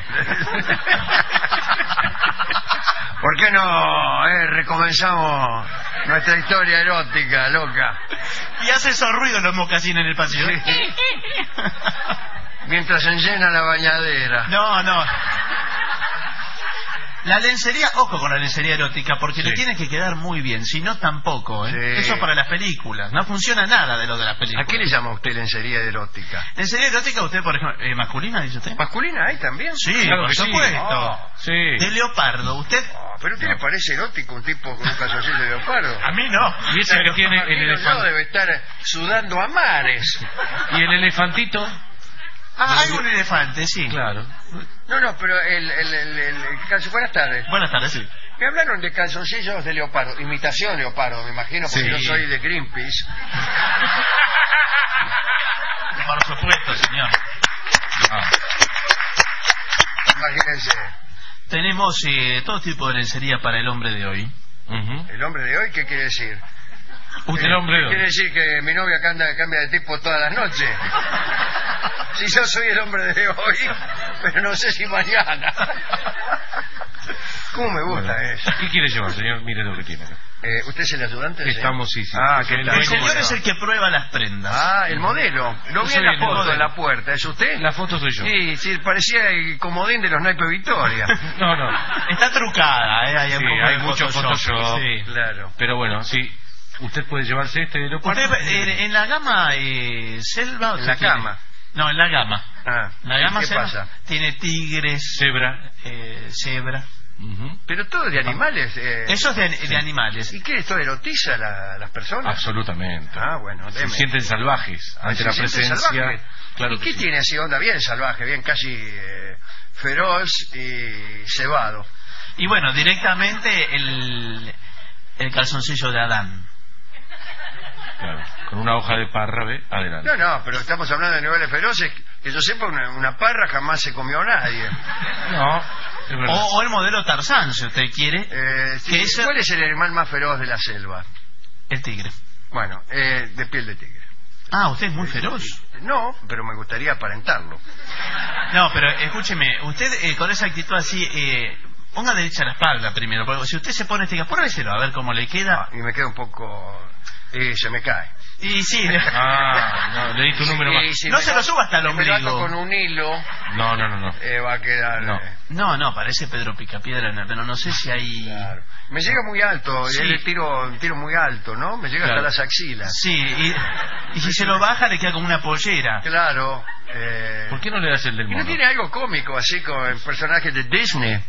¿Por qué no recomenzamos nuestra historia erótica, loca? Y hace esos ruidos los mocasines en el pasillo. Sí. Mientras enllena la bañadera. No. La lencería, ojo con la lencería erótica, porque le tiene que quedar muy bien, si no tampoco, ¿eh? Sí. Eso para las películas, no funciona nada de lo de las películas. ¿A qué le llama usted lencería erótica? ¿Lencería erótica usted, por ejemplo, masculina, dice usted? ¿Masculina hay también? Sí, claro por que sí. supuesto. Sí. De leopardo, usted... ¿Pero a usted le parece erótico un tipo con un calzoncillo de leopardo? A mí no. Y ese que tiene el No, elefante. debe estar sudando a mares. ¿Y el elefantito? Hay un elefante, sí. Claro. No, pero buenas tardes. Buenas tardes, sí. Me hablaron de calzoncillos de leopardo, imitación leopardo, me imagino, porque yo soy de Greenpeace. Por supuesto, señor. Imagínense. Tenemos todo tipo de lencería para el hombre de hoy. ¿El hombre de hoy qué quiere decir? El hombre de hoy. ¿Quiere decir que mi novia cambia de tipo todas las noches? Si yo soy el hombre de hoy, pero no sé si mañana. ¿Cómo me gusta eso? ¿Qué quiere llevar, señor? Mire lo que tiene acá. ¿Usted es el ayudante? Estamos, sí. ¿Qué tal? El señor es el que prueba las prendas. El modelo. Lo vi Soy en la el foto modelo. en la puerta. ¿Es usted? La foto soy yo. Sí, parecía el comodín de los naipes Victoria. No. Está trucada, ¿eh? Hay, Sí, un poco hay de mucho Photoshop. Sí. Claro. Pero bueno, sí. Usted puede llevarse este leopardo. Usted, en la gama selva... En la cama. No, en la gama. La gama ¿qué selva pasa? tiene tigres, Cebra. cebra. Pero todo de animales. Eso es de animales. ¿Y qué? ¿Esto erotiza a las personas? Absolutamente. Bueno, Se deme. sienten salvajes ante la presencia. Salvaje. Claro ¿Y que qué sí. tiene así onda? Bien salvaje, bien casi feroz y cebado. Y bueno, directamente el calzoncillo de Adán. Claro. Con una hoja de parra, ¿ve? Adelante. No, pero estamos hablando de niveles feroces. Que yo sepa, una parra jamás se comió a nadie. No, es verdad. O el modelo Tarzán, si usted quiere. Sí, ¿cuál es el animal más feroz de la selva? El tigre. Bueno, de piel de tigre. Usted es muy feroz. No, pero me gustaría aparentarlo. No, pero escúcheme, usted con esa actitud así, ponga derecha la espalda primero, porque si usted se pone pruébeselo a ver cómo le queda. Y me queda un poco... se me cae. Y sí. No, le diste un número más. No se lo suba hasta el ombligo. Me lo ato con un hilo. No. Va a quedar... No, parece Pedro Picapiedra, pero no sé si hay... Claro. Me llega muy alto, Sí. le tiro muy alto, ¿no? Me llega hasta las axilas. Sí, y si se lo baja le queda como una pollera. Claro. ¿Por qué no le das el del ¿Y mono? no tiene algo cómico, así con el personaje de Disney?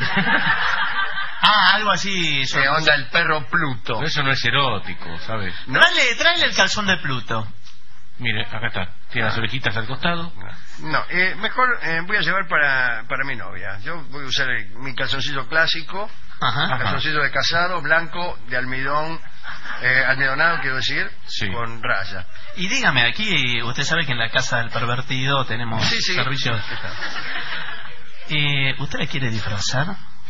Algo así. Que onda el perro Pluto. Pero eso no es erótico, ¿sabes? ¿No? Tráele el calzón de Pluto. Mire, acá está. Tiene las orejitas al costado. No, mejor voy a llevar para mi novia. Yo voy a usar mi calzoncillo clásico, calzoncillo de casado, blanco, de almidón, almidonado, quiero decir, con raya. Y dígame, aquí usted sabe que en la casa del pervertido tenemos servicios. ¿Usted la quiere disfrazar?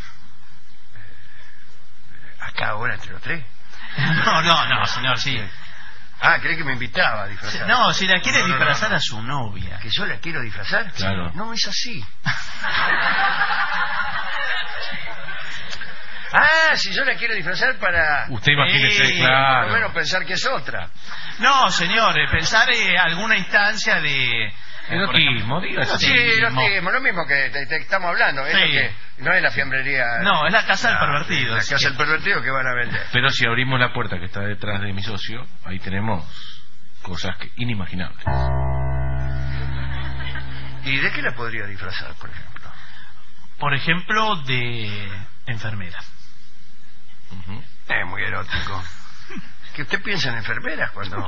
Acá ahora entre los tres. No, señor, sí. ¿Cree que me invitaba a disfrazar? No, si la quiere disfrazar a su novia. ¿Que yo la quiero disfrazar? Claro. No, es así. Si yo la quiero disfrazar para... Usted imagínese, claro. Por lo menos pensar que es otra. No, señor, pensar alguna instancia de... Erotismo, dígase. Sí, erotismo, lo mismo que te estamos hablando. Esto que no es la fiambrería. No, es la casa del pervertido. La casa del pervertido que van a vender. Pero si abrimos la puerta que está detrás de mi socio, ahí tenemos cosas inimaginables. ¿Y de qué la podría disfrazar, por ejemplo? Por ejemplo, de enfermera. Es muy erótico. ¿Que usted piensa en enfermeras cuando...?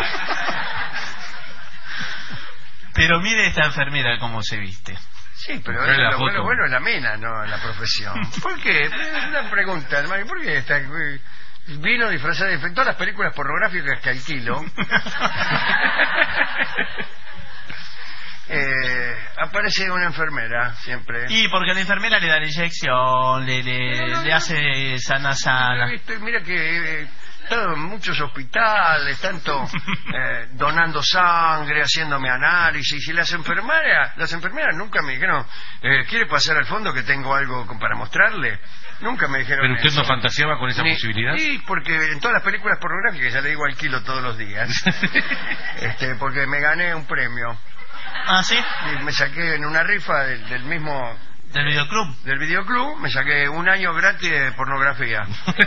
Pero mire esta enfermera cómo se viste. Sí, pero lo bueno es la mina, no la profesión. ¿Por qué? Una pregunta, hermano. ¿Por qué vino disfrazada de todas las películas pornográficas que alquilo? Aparece una enfermera siempre. Y porque la enfermera le da la inyección, le hace sana. Mira que estado en muchos hospitales, tanto donando sangre, haciéndome análisis, y las enfermeras nunca me dijeron, ¿quiere pasar al fondo que tengo algo para mostrarle? Nunca me dijeron. ¿Pero usted eso. no fantaseaba con esa posibilidad? Sí, porque en todas las películas pornográficas, ya le digo al kilo todos los días, porque me gané un premio. ¿Ah, sí? Y me saqué en una rifa del mismo... ¿Del videoclub? Del videoclub, me saqué un año gratis de pornografía.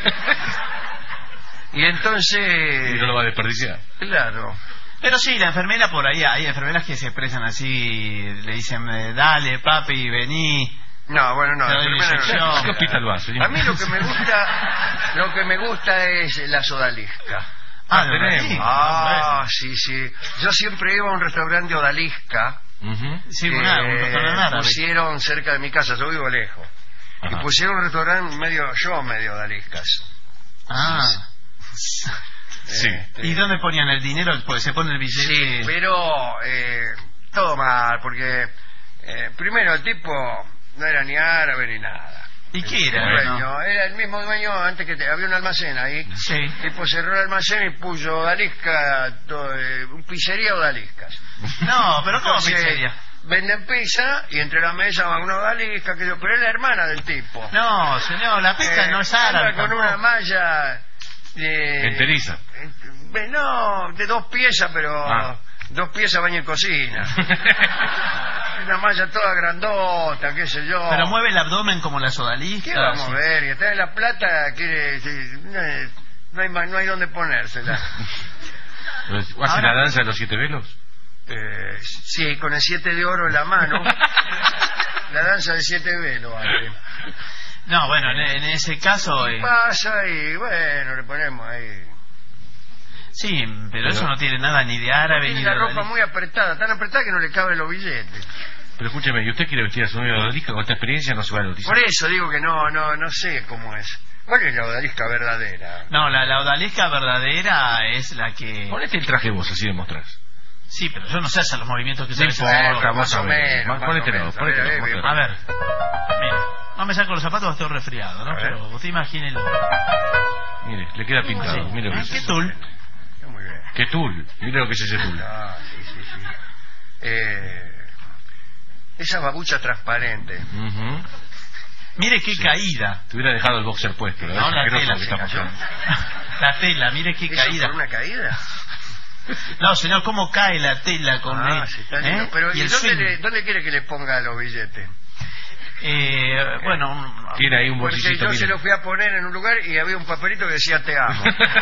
Y entonces... Y no lo va a desperdiciar. Claro. Pero sí, la enfermera por ahí, hay enfermeras que se expresan así, le dicen, dale papi, vení. No, bueno, no, enfermera no. ¿Qué hospital vas? A mí lo que me gusta es la sodalisca. Tenemos. Sí. Yo siempre iba a un restaurante de odalisca. Sí, un restaurante árabe. Pusieron cerca de mi casa, yo vivo lejos. Ajá. Y pusieron un restaurante medio odaliscas. Sí. ¿Y dónde ponían el dinero? Pues se pone el billete. Sí, pero todo mal, porque primero el tipo no era ni árabe ni nada. ¿Y qué era? El dueño, era el mismo dueño antes que había un almacén ahí. Sí. El tipo cerró el almacén y puso odalisca, un pizzería odaliscas. No, pero ¿cómo Entonces, pizzería? Venden pizza y entre la mesa va una odalisca, pero es la hermana del tipo. No, señor, la pizza no es árabe. Con una malla enteriza. No, de 2 piezas, pero 2 piezas baño y cocina. Una malla toda grandota, qué sé yo. Pero mueve el abdomen como la sodalisca. ¿Qué vamos a ver? Y está en La Plata, no hay dónde ponérsela. ¿Hace la danza de los 7 velos? Sí, con el 7 de oro en la mano. La danza de 7 velos. No, bueno, en ese caso... Pasa y bueno, le ponemos ahí... Sí, pero eso no tiene nada ni de árabe ni de... La ropa muy apretada, tan apretada que no le caben los billetes. Pero escúcheme, ¿y usted quiere vestir a su novia de odalisca? Con esta experiencia no se va a bautizar. Por eso digo que no sé cómo es. ¿Cuál es la odalisca verdadera? No, la odalisca verdadera es la que... Ponete el traje vos, así demostrás. Sí, pero yo no sé hacer los movimientos que se hacen. Más o menos. Ponételo. A ver, mira, no me saco los zapatos, estoy resfriado, ¿no? Pero usted imagínelo. Mire, le queda pintado. Sí. Mire lo que es. ¿Qué tul? Muy bien. ¿Qué tul? Mire lo que es ese tul. Sí. Esa babucha transparente. Mire qué caída. Te hubiera dejado el boxer puesto. No, la tela. La tela, mire qué caída. ¿Por una caída? No, señor, ¿cómo cae la tela con sí, está lindo. Pero ¿y dónde quiere que le ponga los billetes? Bueno, tiene ahí un bolsillito. Porque yo se lo fui a poner en un lugar y había un papelito que decía te amo.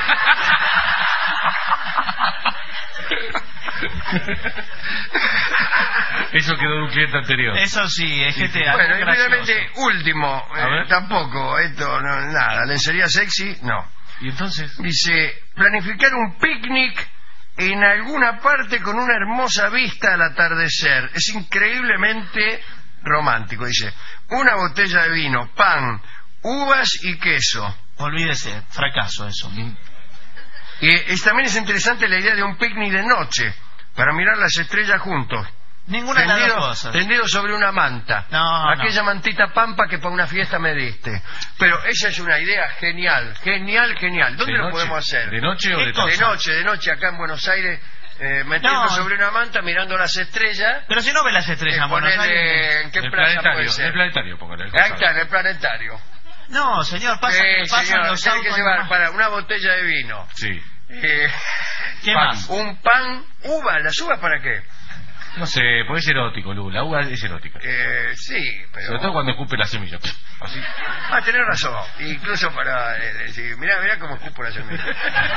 Eso quedó de un cliente anterior. Eso sí, es que te... Bueno, y finalmente, último, tampoco, esto, no, nada, lencería sexy, no. ¿Y entonces? Dice, planificar un picnic en alguna parte con una hermosa vista al atardecer. Es increíblemente romántico, dice. Una botella de vino, pan, uvas y queso. Olvídese, fracaso eso. Y también es interesante la idea de un picnic de noche, para mirar las estrellas juntos. Ninguna de las dos cosas. Tendido sobre una manta. Aquella mantita pampa que para una fiesta me diste. Pero esa es una idea genial. ¿Dónde lo podemos hacer? ¿De noche o de tarde? De noche, acá en Buenos Aires, metiendo sobre una manta, mirando las estrellas. Pero si no ve las estrellas, ¿en qué plaza puede ser? En el planetario, póngale. Ahí está, en el planetario. No, señor, pasan los tiene autos. que llevar para una botella de vino. Sí. ¿Qué más? Un pan, uva. ¿Las uvas para qué? No sé, puede ser erótico, Lu. La uva es erótica. Sí, pero... Sobre todo cuando escupe la semilla. Así. Tenés razón. Incluso para decir, mirá cómo escupo la semilla.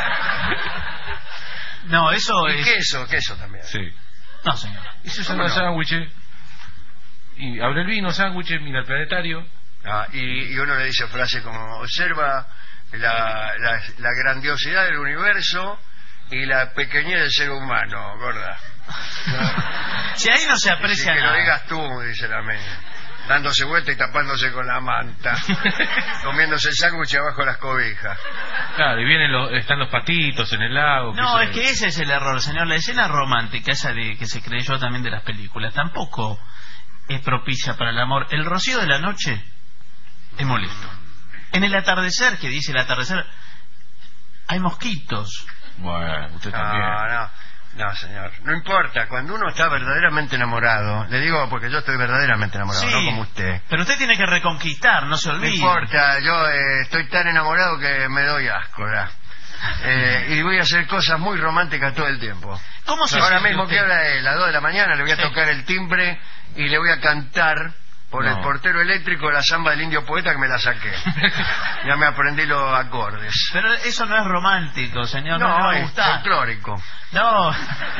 No, eso y es... queso también. Sí. No, señor. Eso es un sándwich. Y abre el vino, sándwich, mira el planetario. Y uno le dice frase como, observa la grandiosidad del universo y la pequeñez del ser humano, gorda. Si ahí no se aprecia que nada. lo digas tú, dice la media, dándose vuelta y tapándose con la manta, comiéndose el sándwich abajo de las cobijas. Claro, y están los patitos en el lago. No, es que ese es el error, señor. La escena romántica, esa de que se creyó también de las películas, tampoco es propicia para el amor. El rocío de la noche es molesto. En el atardecer, que dice el atardecer, hay mosquitos. Bueno, usted también. No, señor. No importa, cuando uno está verdaderamente enamorado, le digo porque yo estoy verdaderamente enamorado, Sí, no como usted. Pero usted tiene que reconquistar, no se No olvide. importa, yo estoy tan enamorado que me doy asco, ¿verdad? Y voy a hacer cosas muy románticas todo el tiempo. ¿Cómo se Ahora siente mismo usted? que hora es las 2 de la mañana, le voy a Sí. tocar el timbre y le voy a cantar por el portero eléctrico la samba del Indio Poeta que me la saqué. Ya me aprendí los acordes. Pero eso no es romántico, señor, no, le va No, a es gustar. folclórico. No.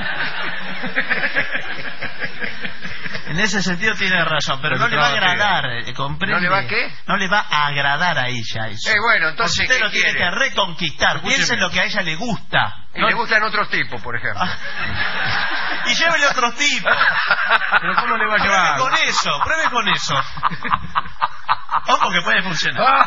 En ese sentido tiene razón, pero no le va a agradar, comprende. ¿No le va a qué? No le va a agradar a ella eso. Bueno, entonces, Porque usted ¿qué lo tiene quiere? que reconquistar. Piense en lo que a ella le gusta. Y le gustan otros tipos, por ejemplo. Y llévele otros tipos. ¿Pero cómo le va a llevar? Pruebe con eso. Ojo que puede funcionar.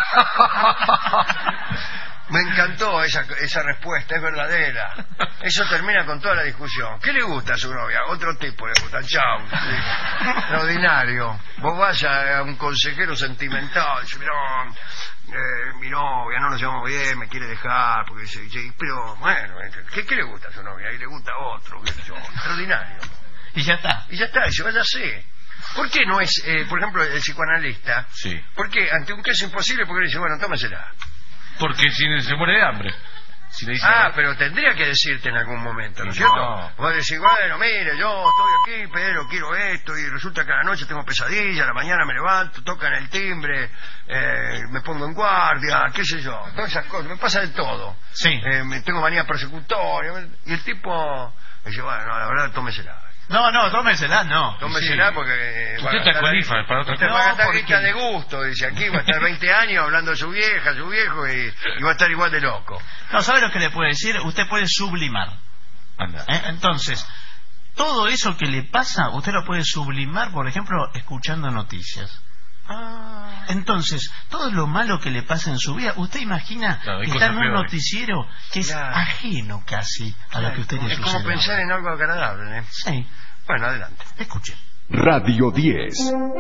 Me encantó esa respuesta, es verdadera. Eso termina con toda la discusión. ¿Qué le gusta a su novia? Otro tipo le gusta. Chau. Sí. Extraordinario. Vos vas a un consejero sentimental. Dice, mi novia no nos llevamos bien, me quiere dejar. Porque dice, pero bueno, ¿qué le gusta a su novia? Y le gusta otro. Extraordinario. Y ya está. Y se vaya así. ¿Por qué no es, por ejemplo, el psicoanalista? Sí. ¿Por qué ante un caso imposible? Porque le dice, bueno, tómesela. Porque si se muere de hambre. Si le dice, Pero tendría que decirte en algún momento, ¿no es cierto? No. Vos decís, bueno, mire, yo estoy aquí, pero quiero esto, y resulta que a la noche tengo pesadilla, a la mañana me levanto, tocan el timbre, me pongo en guardia, qué sé yo, todas esas cosas, me pasa de todo. Sí. Tengo manía persecutoria, y el tipo dice, bueno, la verdad, tómesela. No, tómesela, no. Tómesela Sí. porque... Usted está cualifa para otra Usted cosa. va a gastar porque- guita de gusto, dice, aquí va a estar 20 años hablando de su vieja, su viejo, y va a estar igual de loco. No, ¿sabe lo que le puede decir? Usted puede sublimar. Anda. Entonces, todo eso que le pasa, usted lo puede sublimar, por ejemplo, escuchando noticias. Entonces, todo lo malo que le pasa en su vida, usted imagina Claro, hay que está en cosas un peores. noticiero que es Claro. ajeno casi a lo que usted le Es como sucede. pensar en algo agradable, ¿eh? Sí, Bueno, adelante. escuche. Radio 10.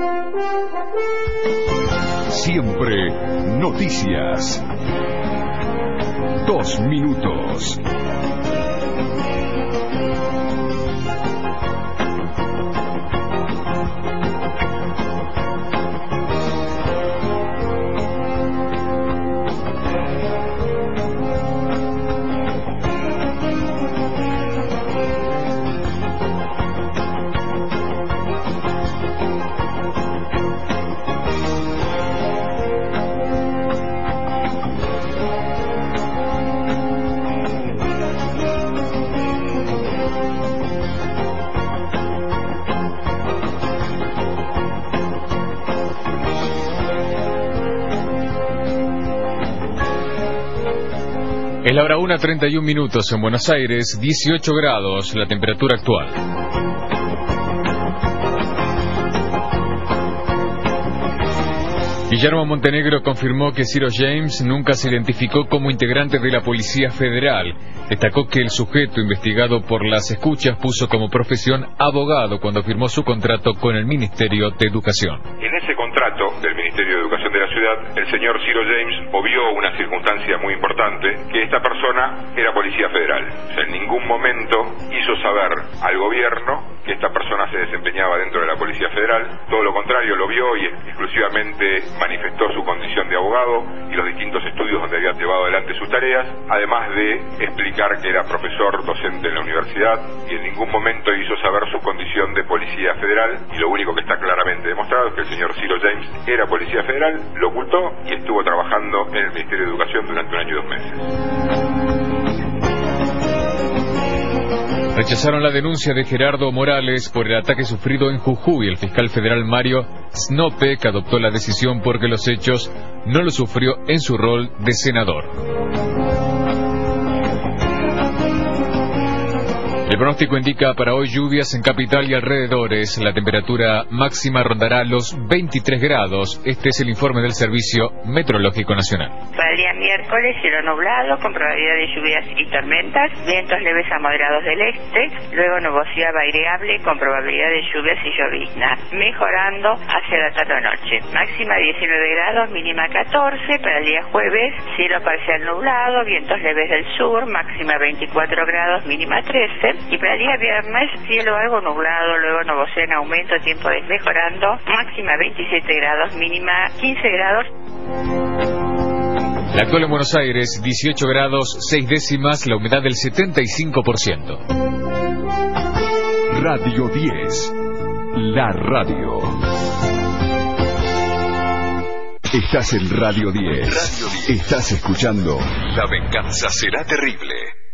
Siempre noticias. 2 minutos. Es la hora 1:31 minutos en Buenos Aires, 18 grados la temperatura actual. Guillermo Montenegro confirmó que Ciro James nunca se identificó como integrante de la Policía Federal. Destacó que el sujeto investigado por las escuchas puso como profesión abogado cuando firmó su contrato con el Ministerio de Educación. En ese contrato del Ministerio de Educación de la ciudad, el señor Ciro James obvió una circunstancia muy importante, que esta persona era policía federal. O sea, en ningún momento hizo saber al gobierno que esta persona se desempeñaba dentro de la Policía Federal. Todo lo contrario, lo vio y exclusivamente manifestó su condición de abogado y los distintos estudios donde había llevado adelante sus tareas, además de explicar que era profesor docente en la universidad, y en ningún momento hizo saber su condición de policía federal, y lo único que está claramente demostrado es que el señor Ciro James era policía federal, lo ocultó y estuvo trabajando en el Ministerio de Educación durante 1 año y 2 meses. Rechazaron la denuncia de Gerardo Morales por el ataque sufrido en Jujuy. El fiscal federal Mario Snopek adoptó la decisión porque los hechos no lo sufrió en su rol de senador. El pronóstico indica para hoy lluvias en capital y alrededores. La temperatura máxima rondará los 23 grados. Este es el informe del Servicio Meteorológico Nacional. Para el día miércoles, cielo nublado, con probabilidad de lluvias y tormentas, vientos leves a moderados del este, luego nubosidad variable con probabilidad de lluvias y lloviznas, mejorando hacia la tarde-noche. Máxima 19 grados, mínima 14. Para el día jueves, cielo parcial nublado, vientos leves del sur, máxima 24 grados, mínima 13. Y para el día viernes, cielo algo nublado, luego nubosidad en aumento, tiempo desmejorando, máxima 27 grados, mínima 15 grados. La actual en Buenos Aires, 18 grados, 6 décimas, la humedad del 75%. Radio 10, la radio. Estás en Radio 10. Estás escuchando La venganza será terrible.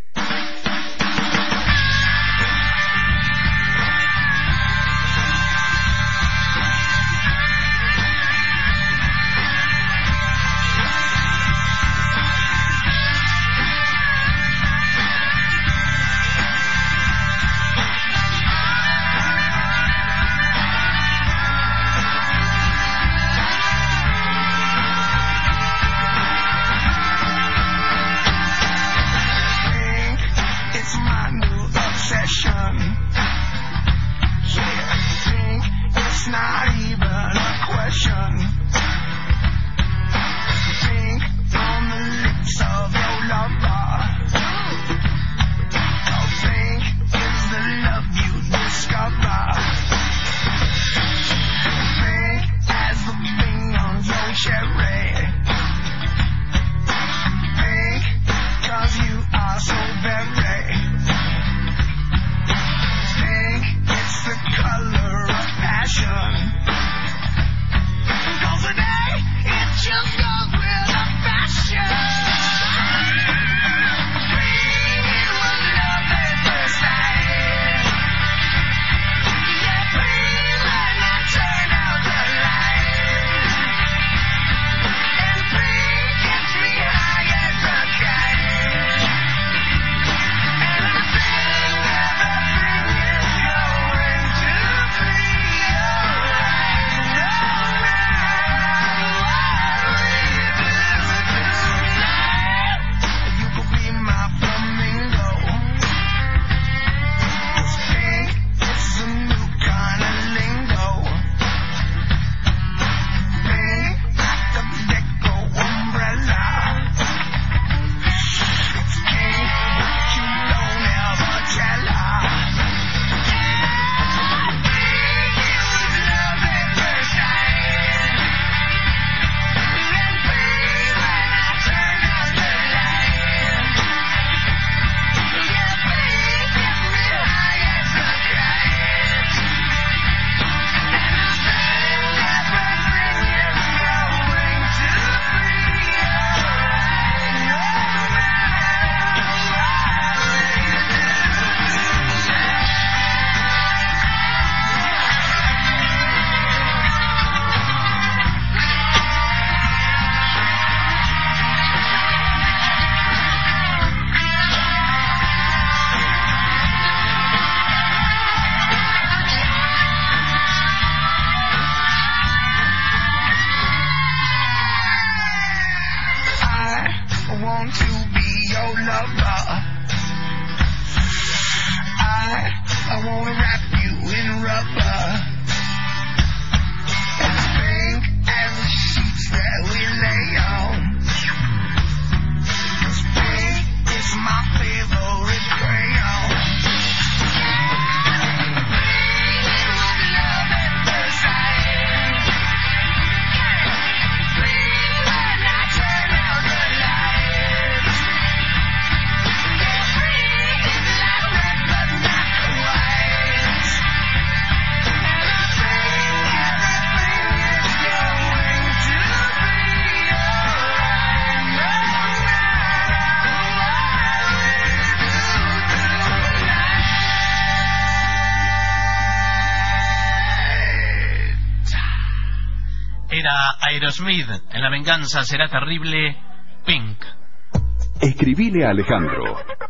Aerosmith, en La venganza será terrible, Pink. Escribile a Alejandro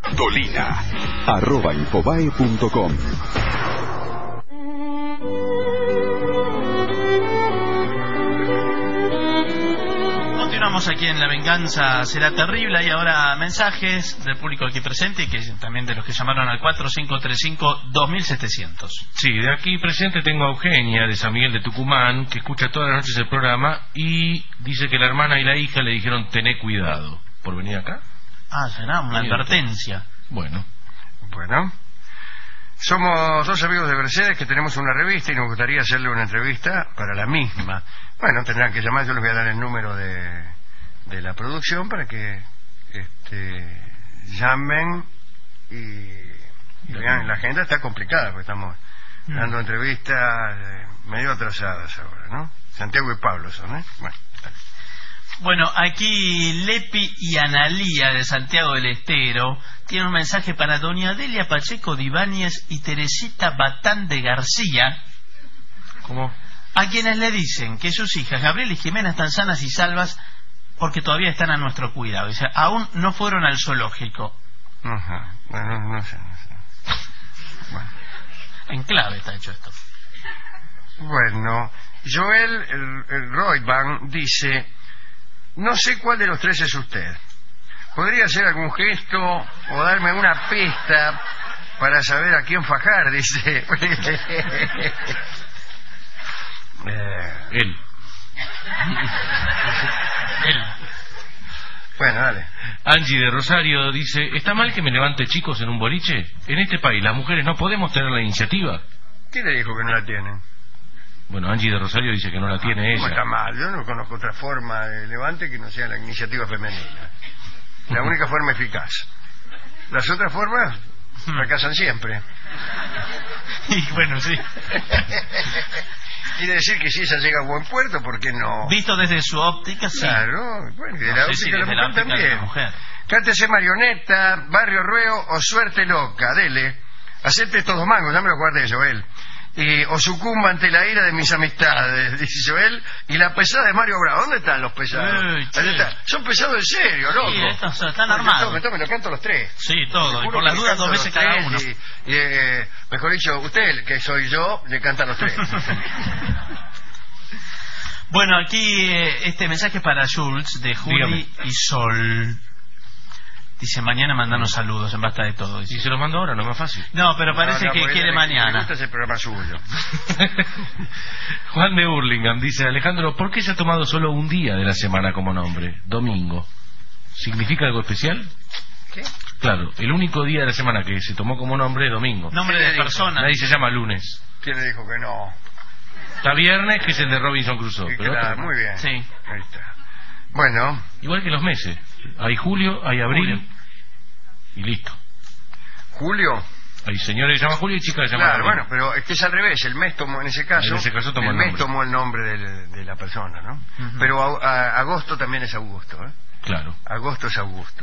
Dolina. @infobae.com. Continuamos aquí en La Venganza Será Terrible. Y ahora mensajes del público aquí presente y que también de los que llamaron al 4535-2700. Sí, de aquí presente tengo a Eugenia de San Miguel de Tucumán, que escucha todas las noches el programa y dice que la hermana y la hija le dijeron tené cuidado por venir acá. Ah, será una advertencia. Bueno. Somos dos amigos de Mercedes que tenemos una revista y nos gustaría hacerle una entrevista para la misma. Bueno, tendrán que llamar, yo les voy a dar el número de la producción para que llamen y vean. La agenda está complicada porque estamos dando entrevistas medio atrasadas ahora, ¿no? Santiago y Pablo son, ¿eh? Bueno, aquí Lepi y Analía de Santiago del Estero tienen un mensaje para doña Delia Pacheco de Ibáñez y Teresita Batán de García. ¿Cómo? A quienes le dicen que sus hijas Gabriela y Jimena están sanas y salvas porque todavía están a nuestro cuidado. O sea, aún no fueron al zoológico. Ajá. Bueno, no sé. Bueno. En clave está hecho esto. Bueno, Joel el Royban dice: no sé cuál de los tres es usted. ¿Podría hacer algún gesto o darme una pista para saber a quién fajar? Dice. Él. Bueno, dale. Angie de Rosario dice: ¿está mal que me levante chicos en un boliche? En este país las mujeres no podemos tener la iniciativa. ¿Quién le dijo que no la tienen? Bueno, Angie de Rosario dice que no la tiene ella. ¿Cómo está mal? Yo no conozco otra forma de levante que no sea la iniciativa femenina. La única forma eficaz. Las otras formas fracasan siempre. Y bueno, sí. Quiere decir que si ella llega a buen puerto, ¿por qué no? Visto desde su óptica, sí. Claro, bueno, y de la óptica de la mujer también. Mujer. Cántese Marioneta, Barrio Rueo o Suerte Loca, dele. Acepte estos 2 mangos, ya me lo guardé, Joel. O sucumba ante la ira de mis amistades, dice Joel. Y la pesada de Mario Bravo. ¿Dónde están los pesados? Son pesados en serio, loco. Sí, estos están armados. Me lo canto los 3. Sí, todo. Y por las dudas 2 veces cada uno. Mejor dicho, usted, que soy yo, le canta los 3. Bueno, aquí este mensaje para Jules de Juli. Dígame. Y Sol. Dice: mañana mandanos saludos en Basta de Todo. Y se los mando ahora, no es más fácil. No, pero parece que quiere mañana. Este es el programa suyo. Juan de Hurlingham dice: Alejandro, ¿por qué se ha tomado solo un día de la semana como nombre? Domingo. ¿Significa algo especial? ¿Qué? Claro, el único día de la semana que se tomó como nombre es domingo. Nombre de persona. Nadie se llama lunes. ¿Quién le dijo que no? Está viernes, que es el de Robinson Crusoe. Pero claro, muy bien. Sí. Ahí está. Bueno. Igual que los meses. Hay julio, hay abril y listo. ¿Julio? Hay señores que se llaman Julio y chicas que se llaman Claro, bueno, pero es que es al revés. El mes tomó, en ese caso tomó el mes tomó el nombre de la persona, ¿no? Pero agosto también es Augusto, ¿eh? Claro. Agosto es Augusto.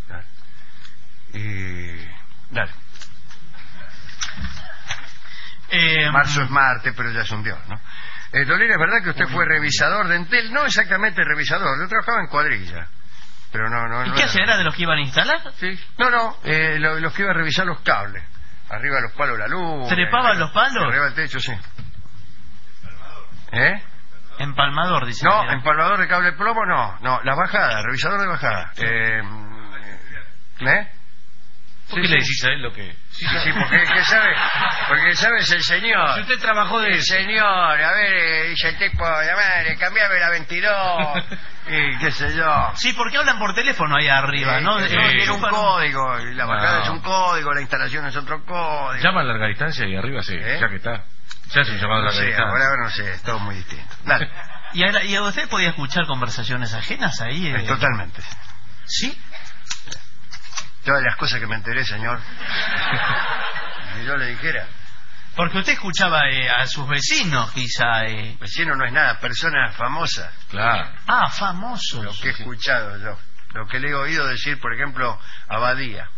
Dale. Marzo es Marte, pero ya es un dios, ¿no? Dolina, ¿es verdad que usted fue revisador de Entel? No exactamente revisador, yo trabajaba en cuadrilla. Pero no. ¿Y qué hacía? ¿Era de los que iban a instalar? Sí. No, los que iban a revisar los cables. Arriba de los palos de la luz. ¿Trepaban los palos? Arriba del techo, sí. Empalmador, dice. No, empalmador de cable plomo, no, la bajada, revisador de bajada. ¿Por qué le decís a él lo que...? Sí, porque sabes el señor. Si usted trabajó de... El señor, a ver, dice el tipo, cambiame la 22, y qué sé yo. Sí, porque hablan por teléfono ahí arriba, ¿no? Tiene un código, y la bajada es un código, la instalación es otro código. Llama a larga distancia y arriba sí, ya que está. Se hace un llamado a larga distancia. Ahora no sé, es todo muy distinto. Dale. ¿Y usted podía escuchar conversaciones ajenas ahí? Totalmente. ¿Sí? Todas las cosas que me enteré, señor. Si yo le dijera. Porque usted escuchaba a sus vecinos, quizá. Vecino no es nada, persona famosa. Claro. Ah, famosos. Lo que he escuchado yo. Lo que le he oído decir, por ejemplo, a Badía.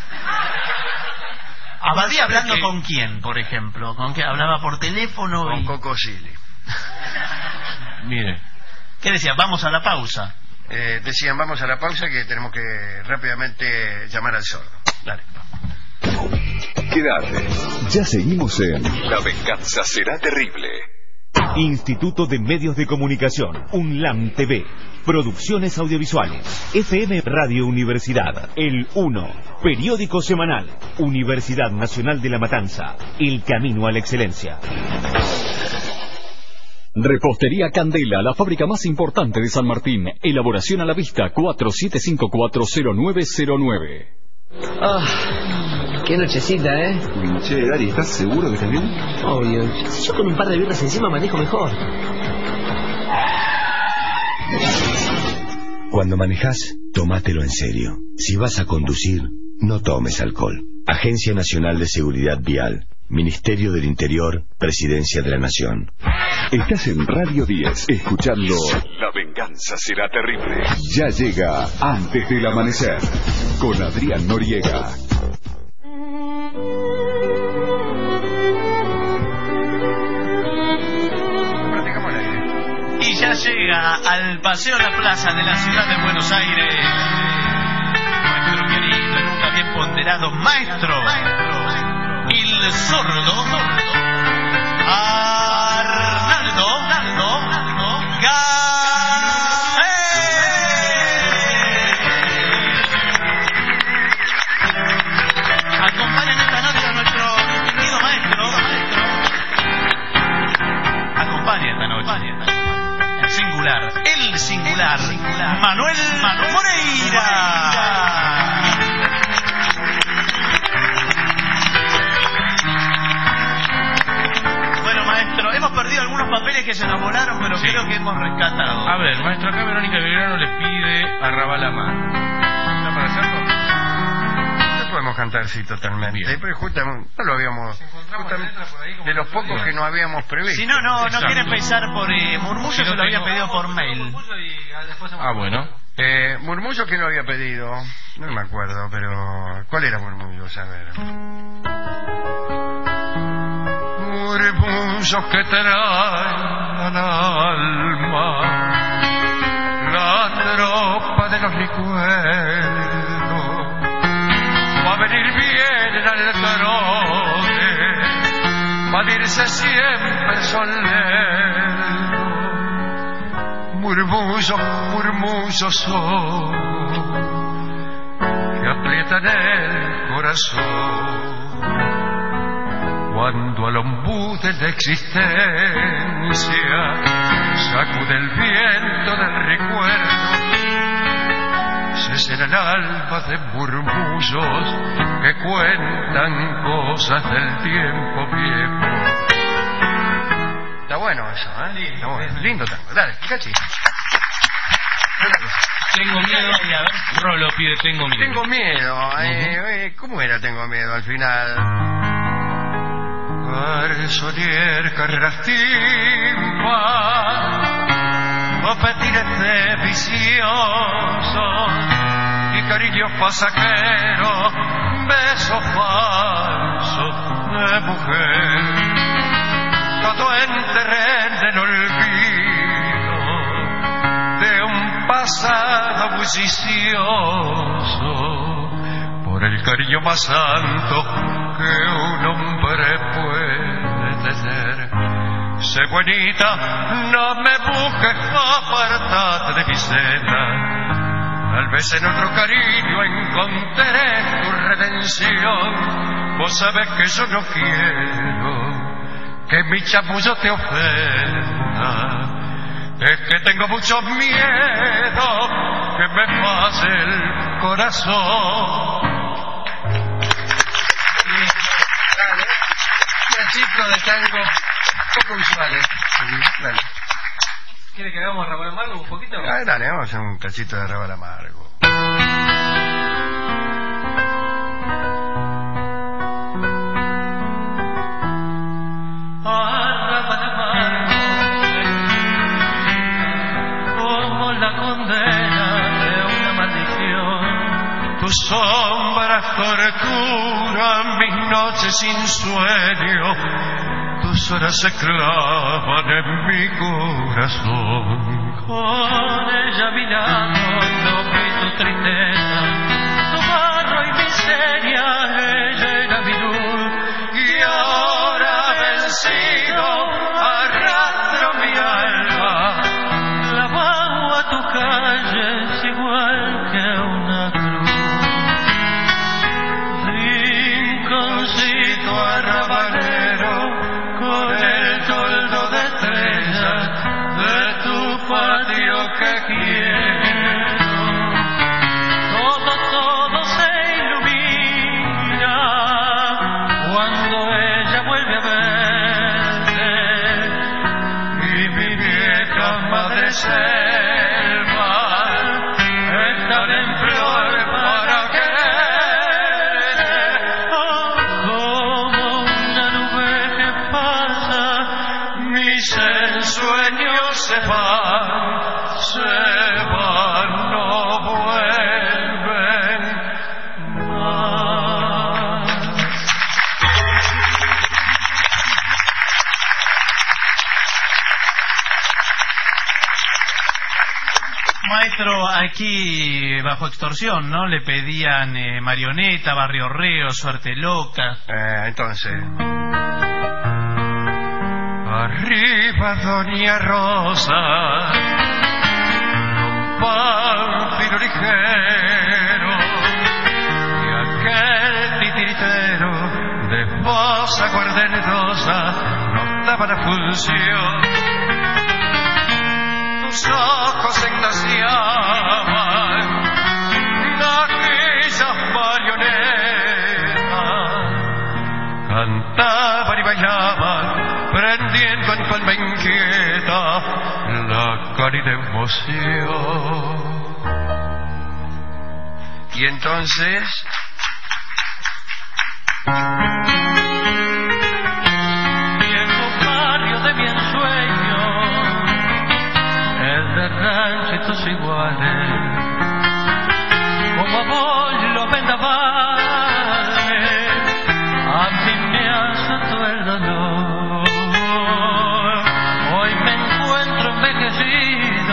¿A Badía hablando con quién, por ejemplo? ¿Con qué? ¿Hablaba por teléfono? Con Coco Silly. Mire. ¿Qué decía? Vamos a la pausa. Decían, vamos a la pausa que tenemos que rápidamente llamar al sordo. Dale. Quédate. Ya seguimos en La venganza será terrible. Instituto de Medios de Comunicación, UNLAM TV, Producciones Audiovisuales, FM Radio Universidad, El 1, Periódico Semanal, Universidad Nacional de La Matanza, El Camino a la Excelencia. Repostería Candela, la fábrica más importante de San Martín. Elaboración a la vista, 47540909. Qué nochecita, ¿eh? Che, Dari, ¿estás seguro que estás bien? Obvio. Si yo con un par de birras encima manejo mejor. Cuando manejás, tómatelo en serio. Si vas a conducir, no tomes alcohol. Agencia Nacional de Seguridad Vial. Ministerio del Interior, Presidencia de la Nación. Estás en Radio 10, escuchando La venganza será terrible. Ya llega Antes del Amanecer, con Adrián Noriega. Y ya llega al Paseo de la Plaza de la ciudad de Buenos Aires nuestro querido y nunca bien ponderado maestro, el sordo Arnaldo Acompañan esta noche a nuestro querido maestro. Acompaña esta noche el singular Manuel Moreira. Bueno, maestro, hemos perdido algunos papeles que se nos volaron, pero sí, creo que hemos rescatado. A ver, maestro, acá Verónica Belgrano le pide a Rabalamar. ¿Está para hacerlo? No podemos cantar, sí, totalmente. Pero justamente no lo habíamos... de los pocos que no habíamos previsto. Si no quieren pensar por Murmullo, se lo había pedido por mail. Ah, bueno. Murmullo, ¿quién lo había pedido? No me acuerdo, pero... ¿cuál era Murmullo? A ver. Murmullos que traen al alma la tropa de los recuerdos. Va a venir bien al trote, va a irse siempre solerno. Murmullos son que aprietan el corazón cuando al ombú de la existencia sacude el viento del recuerdo. Se será el alma de murmullos que cuentan cosas del tiempo viejo. Está bueno eso, ¿eh? Está bueno. Lindo tango. Dale, cachi. Tengo miedo. Rolo pide tengo miedo. Tengo miedo. ¿Cómo era tengo miedo al final? Garzonier carreras timba, o petines de viciosos y cariños pasajeros, besos falsos de mujer. Todo enterré en el olvido de un pasado bullicioso, por el cariño más santo que un hombre puede tener. Cigüeñita, no me busques, apartate de mi senda. Tal vez en otro cariño encontraré tu redención. Vos sabés que yo no quiero que mi chamullo te ofenda. Es que tengo mucho miedo que me pase el corazón. Cachito de tango poco usuales. Dale. ¿Quiere que hagamos Rabal Amargo un poquito? Dale, vamos a hacer un cachito de Rabal Amargo. Como la condena de una maldición, tus sombras torturan mis noches sin sueño, tus horas se clavan en mi corazón. Con ella a mi lado no vi tu tristeza, tu barro y mi sed pequeña ella era mi luz y ahora vencido arrastro mi alma. La bajo a tu calle es igual que una cruz. Rinconcito arrabalero con el toldo de estrellas de tu patio que quiero. Todo se ilumina cuando ella vuelve a verte y mi vieja madre selva está en flor para quererte. Como una nube que pasa, mis ensueños se van, no vuelven más. Maestro, aquí bajo extorsión, ¿no? Le pedían marioneta, barrio reo, suerte loca. Entonces... Arriba Doña Rosa, con Pánfilo ligero, y aquel titiritero de voz aguardentosa nos daba la función. Tus ojos enlaciaban aquellas marionetas, cantaban y bailaban, prendiendo en tu alma inquieta la cálida emoción. Y entonces... viejo barrio de mi ensueño, el de ranchitos iguales, como a vos los vendavales, a mí me azotó el dolor. Hoy me encuentro envejecido,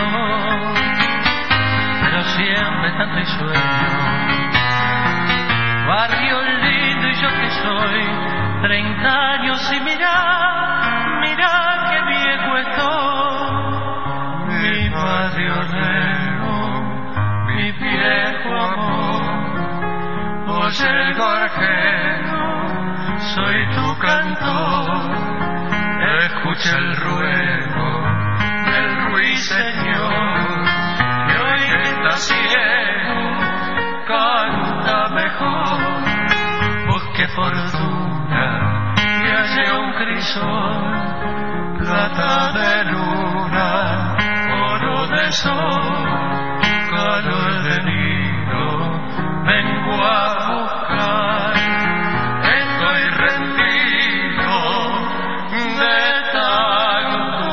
pero siempre tanto y sueño. Barrio lindo y yo que soy 30 años y mirá que viejo estoy. Mi barrio negro, mi viejo amor, oye el gorjero, soy tu cantor, escucha el ruego del ruiseñor, que hoy que está ciego canta mejor. Busque fortuna y halle un crisol, plata de luna, oro de sol, calor de nido, vengo a buscar. Estoy rendido de tanto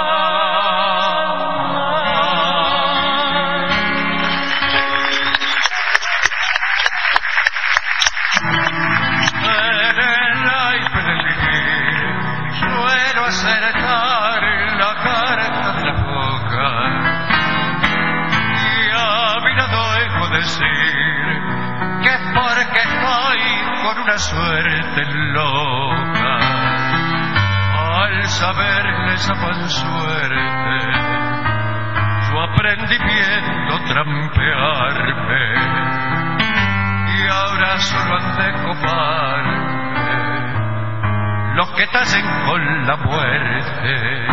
acertar la carta de la boca y a mi lado debo decir que es porque estoy con una suerte loca. Al saber esa mal suerte yo aprendí viendo trampearme y ahora solo han de coparme los que tallen con la muerte.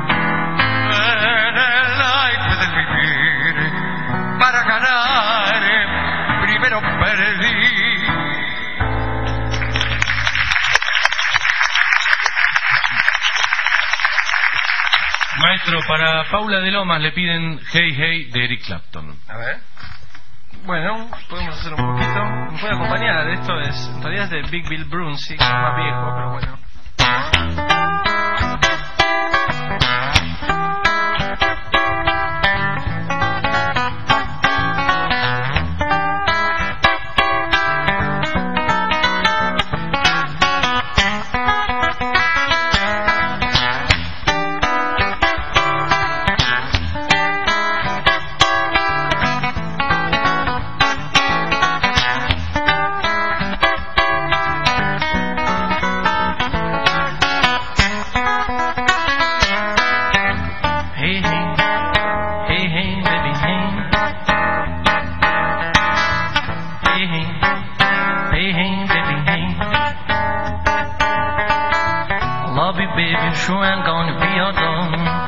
En el aire del vivir, para ganar, primero perdí. Maestro, para Paula de Lomas le piden Hey Hey de Eric Clapton. A ver. Bueno, podemos hacer un poquito. Me puede acompañar. Esto es, en realidad es de Big Bill Brunswick, más viejo, pero bueno. you, baby, sure ain't gonna be alone.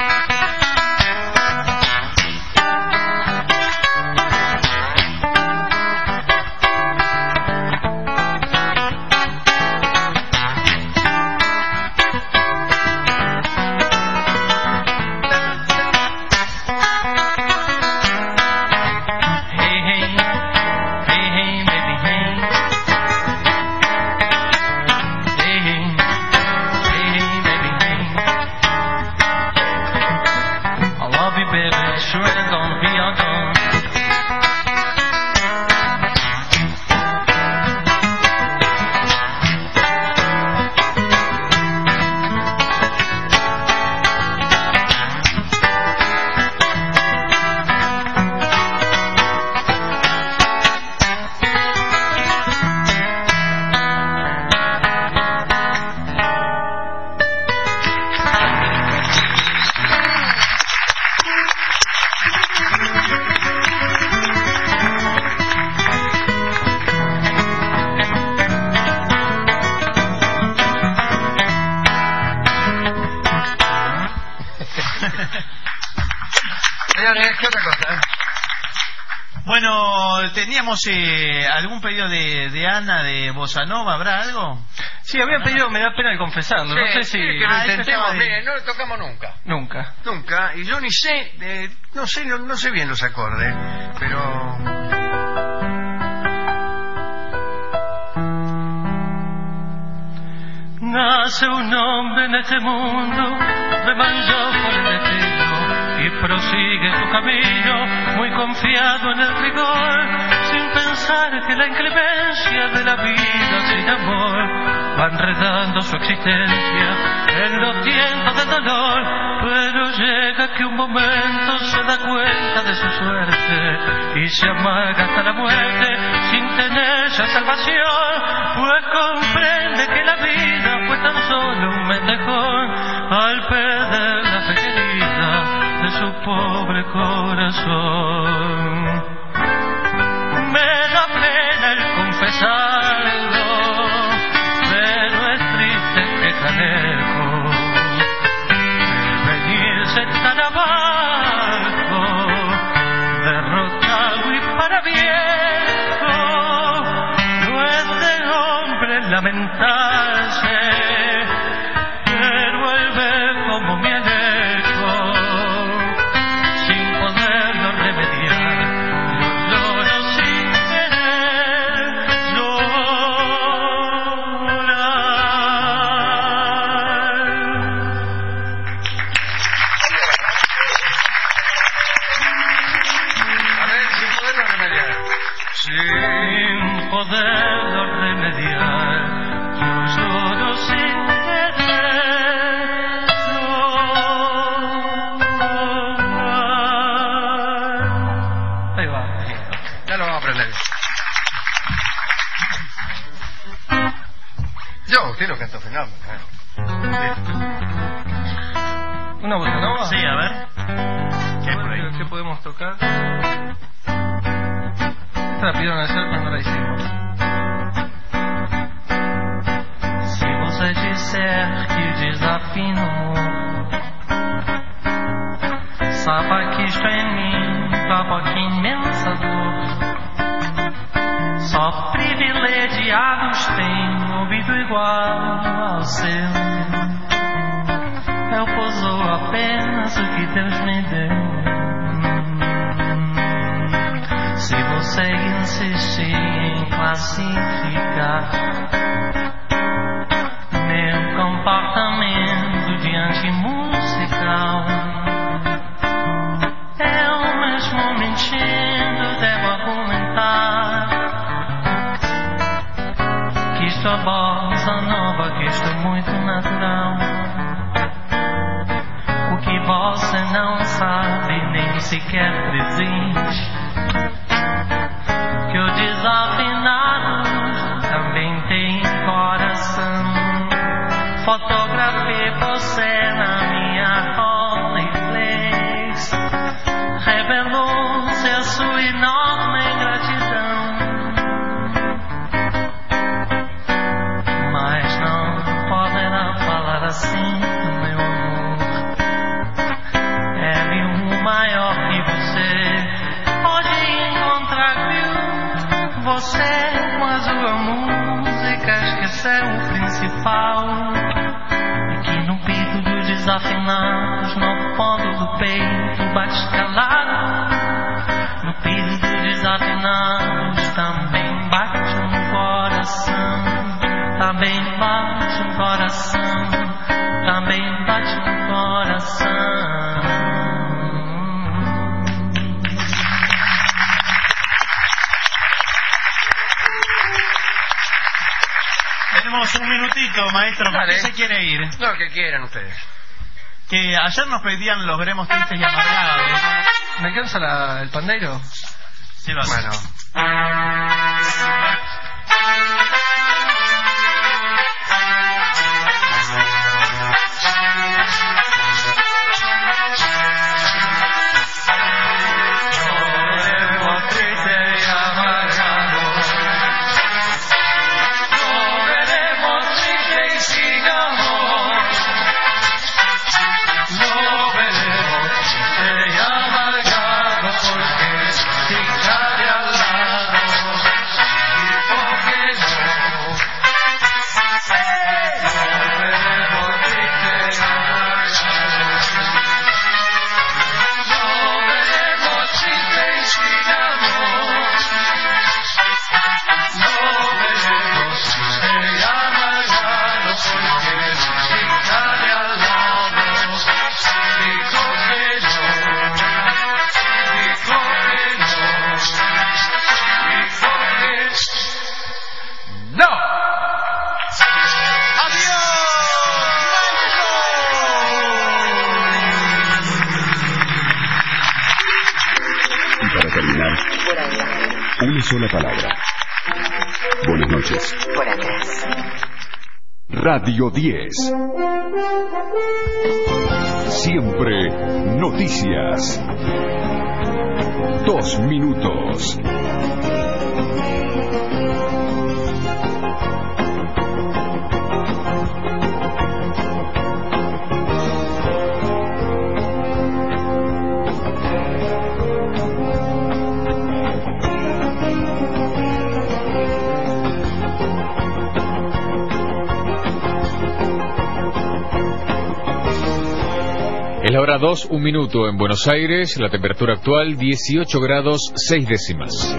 Bueno, teníamos algún pedido de Ana de Bossa Nova, ¿habrá algo? Sí, había pedido, me da pena de confesarlo, no sé si... que lo intentemos, mire, no lo tocamos nunca. Nunca, y yo ni sé, no sé bien los acordes, pero... Nace un hombre en este mundo, remanchado por el destino, y prosigue su camino, muy confiado en el rigor, sin pensar que la inclemencia de la vida sin amor va enredando su existencia en los tiempos de dolor. Pero llega que un momento se da cuenta de su suerte y se amarga hasta la muerte sin tener ya salvación, pues comprende que la vida fue tan solo un mendejón al perder la fe querida de su pobre corazón. Me da pena el confesarlo, pero es triste que lejos el venirse tan abajo, derrotado y para viejo, no es de hombre lamentarse, pero él ve como mi alejo, sin poderlo remediar, lo lloro sin querer llorar. A ver, sin poderlo remediar. Sin poderlo remediar, yo lloro sin querer llorar. Ahí va. Ya lo vamos a aprender. Usted lo cantó fenómeno. ¿Una bossa nova? Sí, a ver. ¿Qué podemos tocar? Esta la pidieron ayer, pero no la hicimos. Se você disser que desafino, saiba que isto em mim provoca imensa dor. Só privilegiados têm ouvido igual ao seu. Eu pousou apenas o que Deus me deu. Se você insistir em classificar meu comportamento diante musical, eu mesmo mentindo devo argumentar que isto é bossa nova, que isto é muito natural. O que você não sabe, nem sequer presente, que o desafinado também tem coração. Fotografei você na minha Rolleiflex, revelou-se a sua enorme gratidão. Mas não poderá falar assim desafinados no fundo do peito bate calado. No peito dos desafinados também bate um coração. Também bate um coração. Também bate um coração. Tenemos un minutito, maestro. ¿Por qué se quiere ir? No, que quieran ustedes. Que ayer nos pedían los veremos tristes y amargados. ¿Me alcanza el pandeiro? Sí, va. Bueno. Una sola palabra. Buenas noches. Por atrás. Radio 10. Siempre noticias. 2 minutos. Es la hora 2, 1 minuto en Buenos Aires, la temperatura actual 18 grados 6 décimas.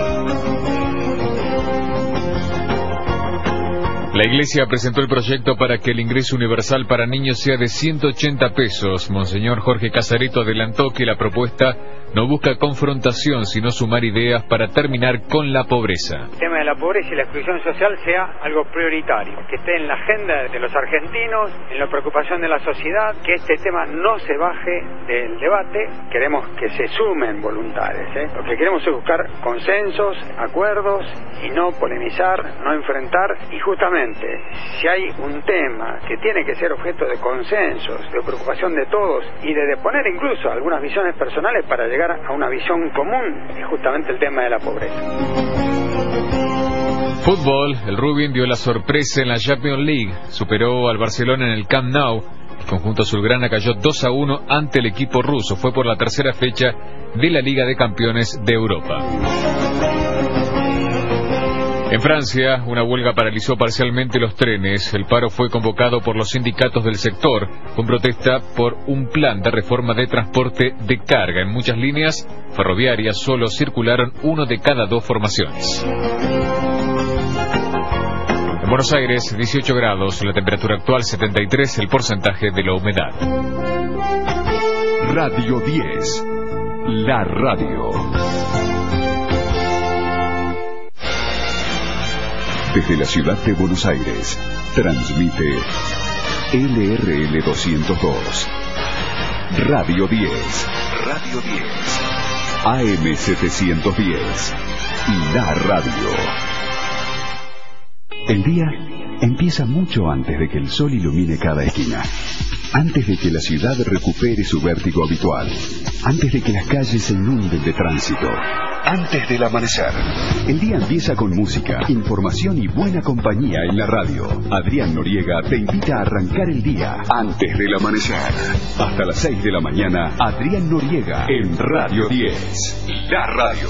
La Iglesia presentó el proyecto para que el ingreso universal para niños sea de 180 pesos. Monseñor Jorge Casareto adelantó que la propuesta no busca confrontación, sino sumar ideas para terminar con la pobreza. El tema de la pobreza y la exclusión social sea algo prioritario, que esté en la agenda de los argentinos, en la preocupación de la sociedad, que este tema no se baje del debate. Queremos que se sumen voluntades, Lo que queremos es buscar consensos, acuerdos y no polemizar, no enfrentar. Y justamente, si hay un tema que tiene que ser objeto de consensos, de preocupación de todos y de poner incluso algunas visiones personales para llegar a una visión común, es justamente el tema de la pobreza. Fútbol, el Rubin dio la sorpresa en la Champions League, superó al Barcelona en el Camp Nou. El conjunto azulgrana cayó 2-1 ante el equipo ruso. Fue por la tercera fecha de la Liga de Campeones de Europa. En Francia, una huelga paralizó parcialmente los trenes. El paro fue convocado por los sindicatos del sector, con protesta por un plan de reforma de transporte de carga. En muchas líneas ferroviarias solo circularon 1 de cada 2 formaciones. En Buenos Aires, 18 grados, la temperatura actual 73, el porcentaje de la humedad. Radio 10, la radio. Desde la ciudad de Buenos Aires, transmite LRL 202, Radio 10, Radio 10, AM 710, la radio. El día empieza mucho antes de que el sol ilumine cada esquina, antes de que la ciudad recupere su vértigo habitual, antes de que las calles se inunden de tránsito. Antes del amanecer. El día empieza con música, información y buena compañía en la radio. Adrián Noriega te invita a arrancar el día antes del amanecer. Hasta las 6 de la mañana, Adrián Noriega en Radio 10. La radio.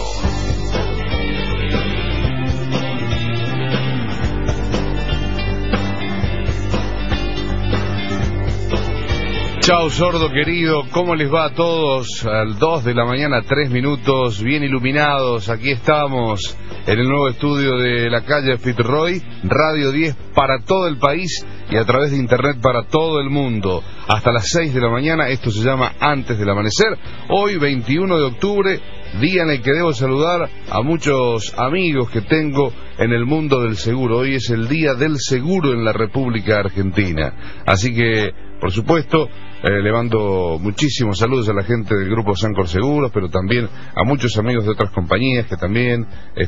Chao, sordo querido, ¿cómo les va a todos? Al 2 de la mañana, 3 minutos, bien iluminados. Aquí estamos en el nuevo estudio de la calle Fitzroy, Radio 10 para todo el país y a través de internet para todo el mundo. Hasta las 6 de la mañana, esto se llama Antes del Amanecer. Hoy, 21 de octubre, día en el que debo saludar a muchos amigos que tengo en el mundo del seguro. Hoy es el día del seguro en la República Argentina. Así que, por supuesto, le mando muchísimos saludos a la gente del grupo Sancor Seguros, pero también a muchos amigos de otras compañías que también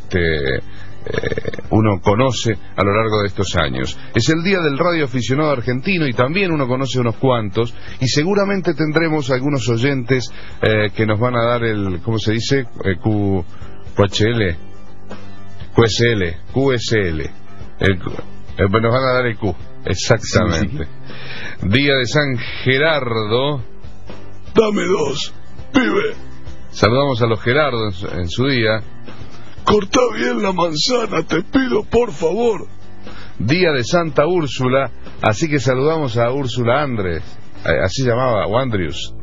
uno conoce a lo largo de estos años. Es el día del radioaficionado argentino y también uno conoce unos cuantos, y seguramente tendremos algunos oyentes que nos van a dar el, ¿cómo se dice? QSL, nos van a dar el Q, exactamente. Sí. Día de San Gerardo. Dame 2, pibe. Saludamos a los Gerardos en su día. Cortá bien la manzana, te pido por favor. Día de Santa Úrsula, así que saludamos a Úrsula Andrés, así llamaba, o Andrius.